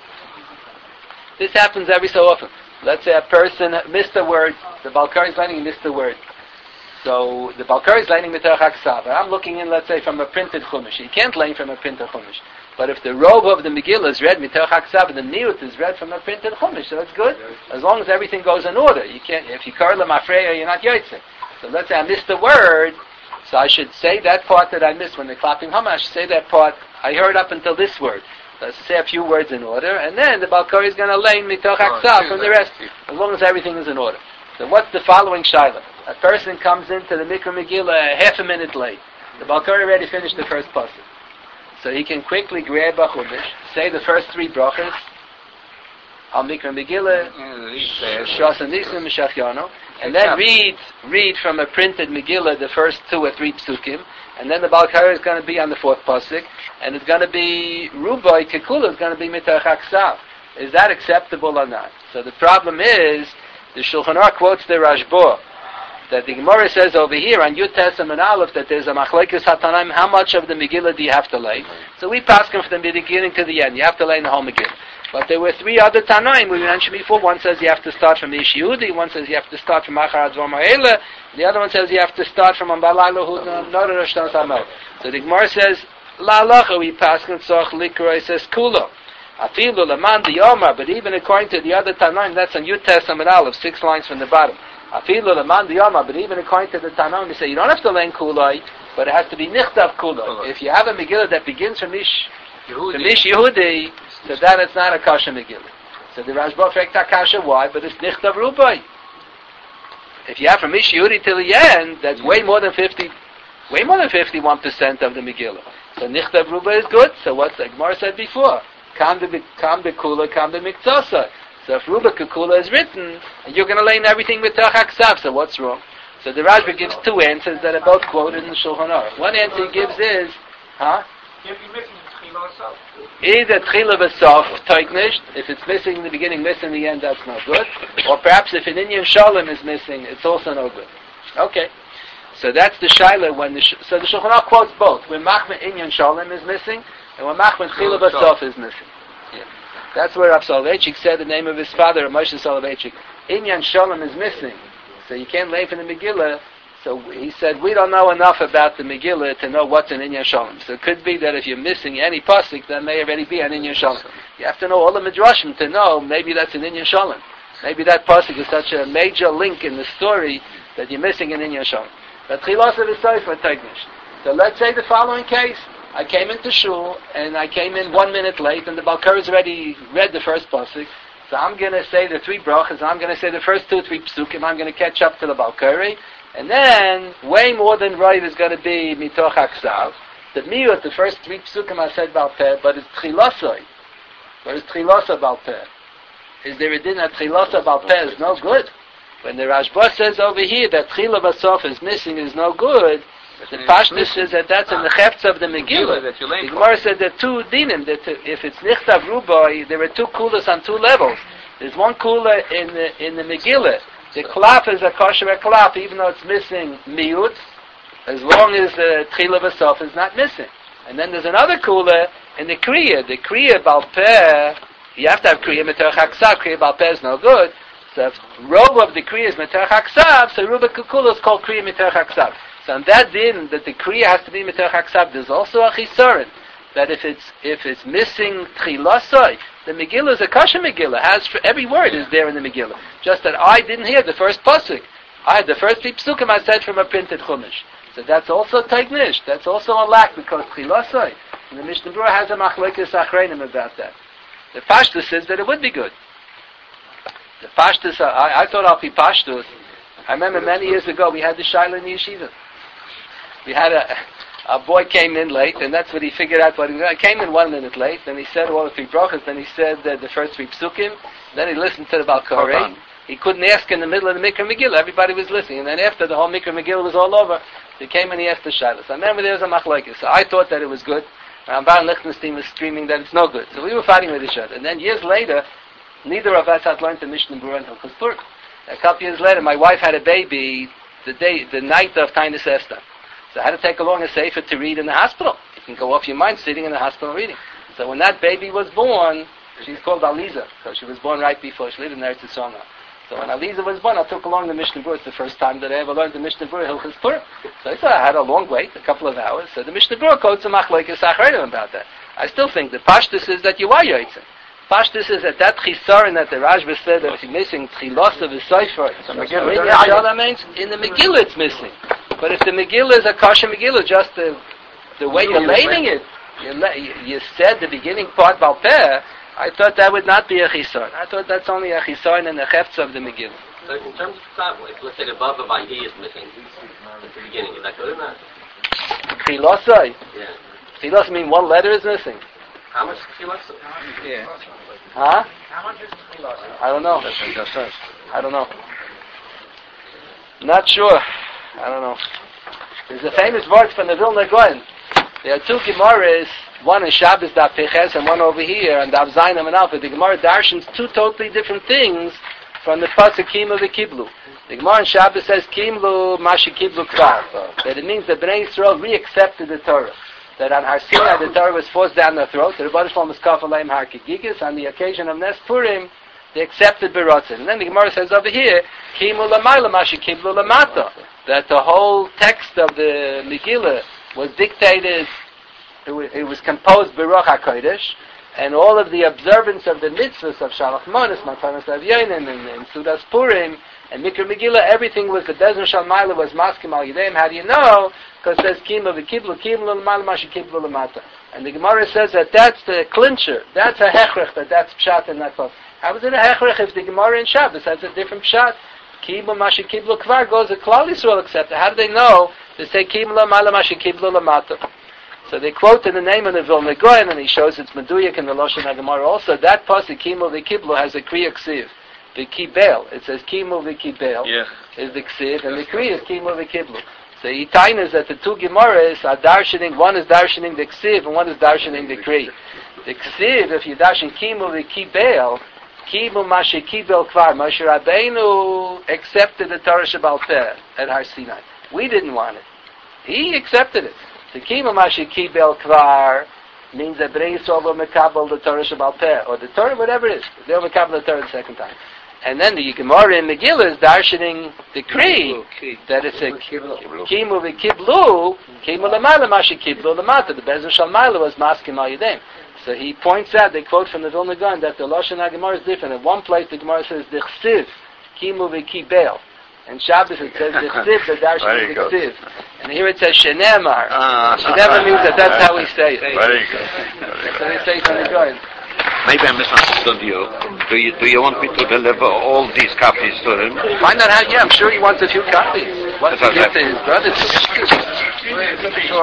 This happens every so often. Let's say a person missed a word, the Balkari is lining, missed a word. So the Balkari is lining Mitoch Haksav. I'm looking in, let's say, from a printed Chumash. You can't lane from a printed Chumash. But if the robe of the Megillah is read Mitoch Haksav and the Niyut is read from a printed Chumash, so it's good. As long as everything goes in order. You can't, if you curl them Afreya, you're not Yotzei. So let's say I missed a word, so I should say that part that I missed when they're clapping Hamash, say that part, I heard up until this word. Let's say a few words in order, and then the Balkari is going to lane Mitoch Haksav from the rest, as long as everything is in order. So what's the following Shaila? A person comes into the Mikra Megillah half a minute late. The Balkari already finished the first pasuk. So he can quickly grab a Chumash, say the first three brachas, Al Mikra Megillah, Shas and Nisim, Shachyono, and then read read from a printed Megillah the first two or three psukim, and then the Balkari is going to be on the fourth pasuk, and it's going to be Rubai Kekula is going to be Mitoch Haksav. Is that acceptable or not? So the problem is, the Shulchan Aruch quotes the Rashba, that the Gemara says over here on Yud Tesam and Aleph that there's a Machlekes Hatanaim, how much of the Megillah do you have to lay? So we pass him from the beginning to the end. You have to lay in the whole Megillah. But there were three other Tanaim we mentioned before. One says you have to start from Ish Yehudi, one says you have to start from Achar Advar Ma'ele, the other one says you have to start from Ambalayla Hu Nora Roshtan Samel. So the Gemara says, La Lacha, we pass him Tzach Likra, says Kula. Afilu Laman the Yomar, but even according to the other Tanaim, that's on Yud Tesam and Aleph, six lines from the bottom. Afilu Laman the Yomar, but even according to the Tanaim, they say you don't have to learn Kulai, but it has to be Nichtav Kulai. If you have a Megillah that begins from Ish From Ish Yehudi, so then it's not a Kasha Megillah. So the Rashba affects Kasha, why? But it's Nichtav Rubai. If you have from Ish Yehudi till the end, that's way more than fifty, way more than fifty-one percent of the Megillah. So Nichtav Rubai is good. So what the Gemara said before, Kam de Kam de Kula, Kam de Miktsasa. So if Ruba Kula is written, and you're going to lay in everything with Tachaksav, so what's wrong? So the Rashba gives two answers that are both quoted in the Shulchan Aruch. One answer he gives is, huh? Either Tchila V'Sof, Teiknisht, if it's missing in the beginning, missing in the end, that's no good. Or perhaps if an Inyan Shalom is missing, it's also no good. Okay. So that's the Shaila when the, so the Shulchan Aruch quotes both. When Machman Inyan Shalom is missing, and when Machman Tchila V'Sof is missing. Yeah. That's where Rav Soloveitchik said the name of his father, Moshe Soloveitchik. Inyan Shalom is missing. So you can't lay from the Megillah. So he said, we don't know enough about the Megillah to know what's an Inyan Shalom. So it could be that if you're missing any pasuk, that may already be an Inyan Shalom. You have to know all the Midrashim to know maybe that's an Inyan Shalom. Maybe that pasuk is such a major link in the story that you're missing an Inyan Shalom. But Chilas is safe for Tegnish. So let's say the following case. I came into shul, and I came in one minute late, and the Balkar has already read the first pasuk. So I'm going to say the three brachas, I'm going to say the first two, three psukim, I'm going to catch up to the Balkari, and then, way more than right is going to be mitoch haksav. The miyut, the first three psukim I said balpeh, but it's tchilasoi. What is tchilasa balpeh? Is there a din that tchilasa balpeh is no good? When the Rashba says over here that tchila vasof is missing is no good, the Pashtus says that that's in the Hefts of the Megillah. The Gemara said there are two dinim. That if it's Nichtav Rubai, there are two kulas on two levels. There's one kula in the in the Megillah. The klaf is a kosher klaf, even though it's missing miut, as long as the Tchila V'Sof is not missing. And then there's another kula in the Kriya. The Kriya Balpeh, you have to have Kriya Meter Haksav. Kriya Balpeh is no good. So if robe of the Kriya is Meter Haksav, so Ruba Kukula is called Kriya Meter Haksav. So on that din, that the Kriya has to be Meter Haksav, there's also a Chisorin, that if it's if it's missing Tchilasoi, the Megillah is a Kasha Megillah, has for every word is there in the Megillah. Just that I didn't hear the first pasuk. I had the first three psukim I said from a printed Chumash. So that's also Taignish, that's also a lack, because Tchilasoi, and the Mishnah Berurah has a Machlekes Achreinim about that. The Pashtus says that it would be good. The Pashtus, I, I thought I'll be Pashtus. I remember many years ago we had the Shaila in the Yeshiva. We had a, a boy came in late, and that's what he figured out what he was. I came in one minute late, and he said all the three brachas, then he said uh, the first three psukim, then he listened to the Balkorei. He couldn't ask in the middle of the Mikra Megillah, everybody was listening, and then after the whole Mikra Megillah was all over, he came and he asked the Shilas. I remember there was a machlokes, so I thought that it was good, and Ramban Lichtenstein was screaming that it's no good. So we were fighting with each other, and then years later, neither of us had learned the Mishnah Berurah and Hilchos Purim. A couple years later, my wife had a baby the day, the night of Tainus Esther. So I had to take along a sefer to read in the hospital. You can go off your mind sitting in the hospital reading. So when that baby was born, she's called Aliza, because she was born right before she lived in Eretz Yisrael. So when Aliza was born, I took along the Mishnah Berurah. It's the first time that I ever learned the Mishnah Berurah Hilchos Purim. So I thought I had a long wait, a couple of hours. So the Mishnah Berurah quotes a machlokes achreinim about that. I still think the Pashtus is that you are yotzei. Pashtus is that that chisaron that the Rashba said that if you're missing tchilosa v'soifer, that means in the Megillah it's missing. But if the Megillah is a kosher Megillah, just the the way you're laying it, you, you said the beginning part balpeh, I thought that would not be a chisaron. I thought that's only a chisaron in the hefts of the Megillah. So in terms of travel, if let's say the Vav of Vayi is missing at the beginning, is that good or not? Tchilosa? Yeah. Tchilosa means one letter is missing. How much tchilosa? Yeah. Huh? How much is tchilosa? I don't know. I don't know. Not sure. I don't know. There's a famous word from the Vilna Gaon. There are two Gemaras, one in Shabbos Daf Peches and one over here, and Daf Zayin and Alpha. The Gemara darshans two totally different things from the pasuk Kimlu v'Kiblu. The Gemara in Shabbos says Kimlu Mashi Kiblu Kvar, that it means that Bnei Yisrael re-accepted the Torah. That on Har Sinai the Torah was forced down their throat. The Rebbeinu Shalom was kaf aleim har kegigis. On the occasion of Nes Purim, they accepted Beratzin. And then the Gemara says over here, Kimu lamayla mashi kiblu lamata. That the whole text of the Megillah was dictated, it was composed Beruach HaKodesh, and all of the observance of the mitzvahs of Shalach Monos, Matanos Avyonim, and, and Sudas Purim, and Mikra Megillah, everything was the Bezdin Shalmayla was maskim al Yidayim. How do you know? Because it says Kimu v'Kiblu, Kimu l'mayla mashi kiblu lamata. And the Gemara says that that's the clincher, that's a hechrech, that that's pshat and not pshat. How is it a hechrech if the Gemara in Shabbos has a different pshat? Kimu mashi kiblu kvar goes a Klal Yisrael accepted. How do they know? They say Kimu l'mayla mashi kiblu lamata. So they quote in the name of the Vilna Gaon, and he shows it's Meduyak in the Lashon HaGemara also. That pasuk Kimu v'Kiblu has a kriya ksiv. The kibel, it says Kimu v'Kibel, yeah. Is the ksiv, and the kriya is Kimu v'Kiblu. So Yitain is that the two Gemaras are darshaning, one is darshaning the ksiv, and one is darshaning the kriya. The ksiv, if you darshan Kimu v'Kibel, Kimu mashi kibel kvar, Moshe Rabbeinu accepted the Torah Shebal Peh at Har Sinai. We didn't want it. He accepted it. The Kimu mashi kibel kvar means that Bnei Yisrael will mekabel the Torah Shebal Peh, or the Torah, whatever it is. They'll mekabel the Torah the second time. And then the Gemara in Megillah is darshaning the creed that it's a kimu v'kiblu, kimu l'mayla mashi kiblu l'mata. The Bezer Shalmayla was maskim al yedem. So he points out, they quote from the Vilna Gaon, that the Lashon HaGemara is different. In one place the Gemara says, Dichsiv, kimu v'kibel. And Shabbos it says, Dichsiv, the darshan is Dichsiv. And here it says, Shenemar. Uh, Shenemar means that that's how we say it. Very good. That's how they say it from the Gaon. Maybe I misunderstood you. Do you do you want me to deliver all these copies to him? Find out how. Yeah, I'm sure he wants a few copies. Wants to give to his brothers.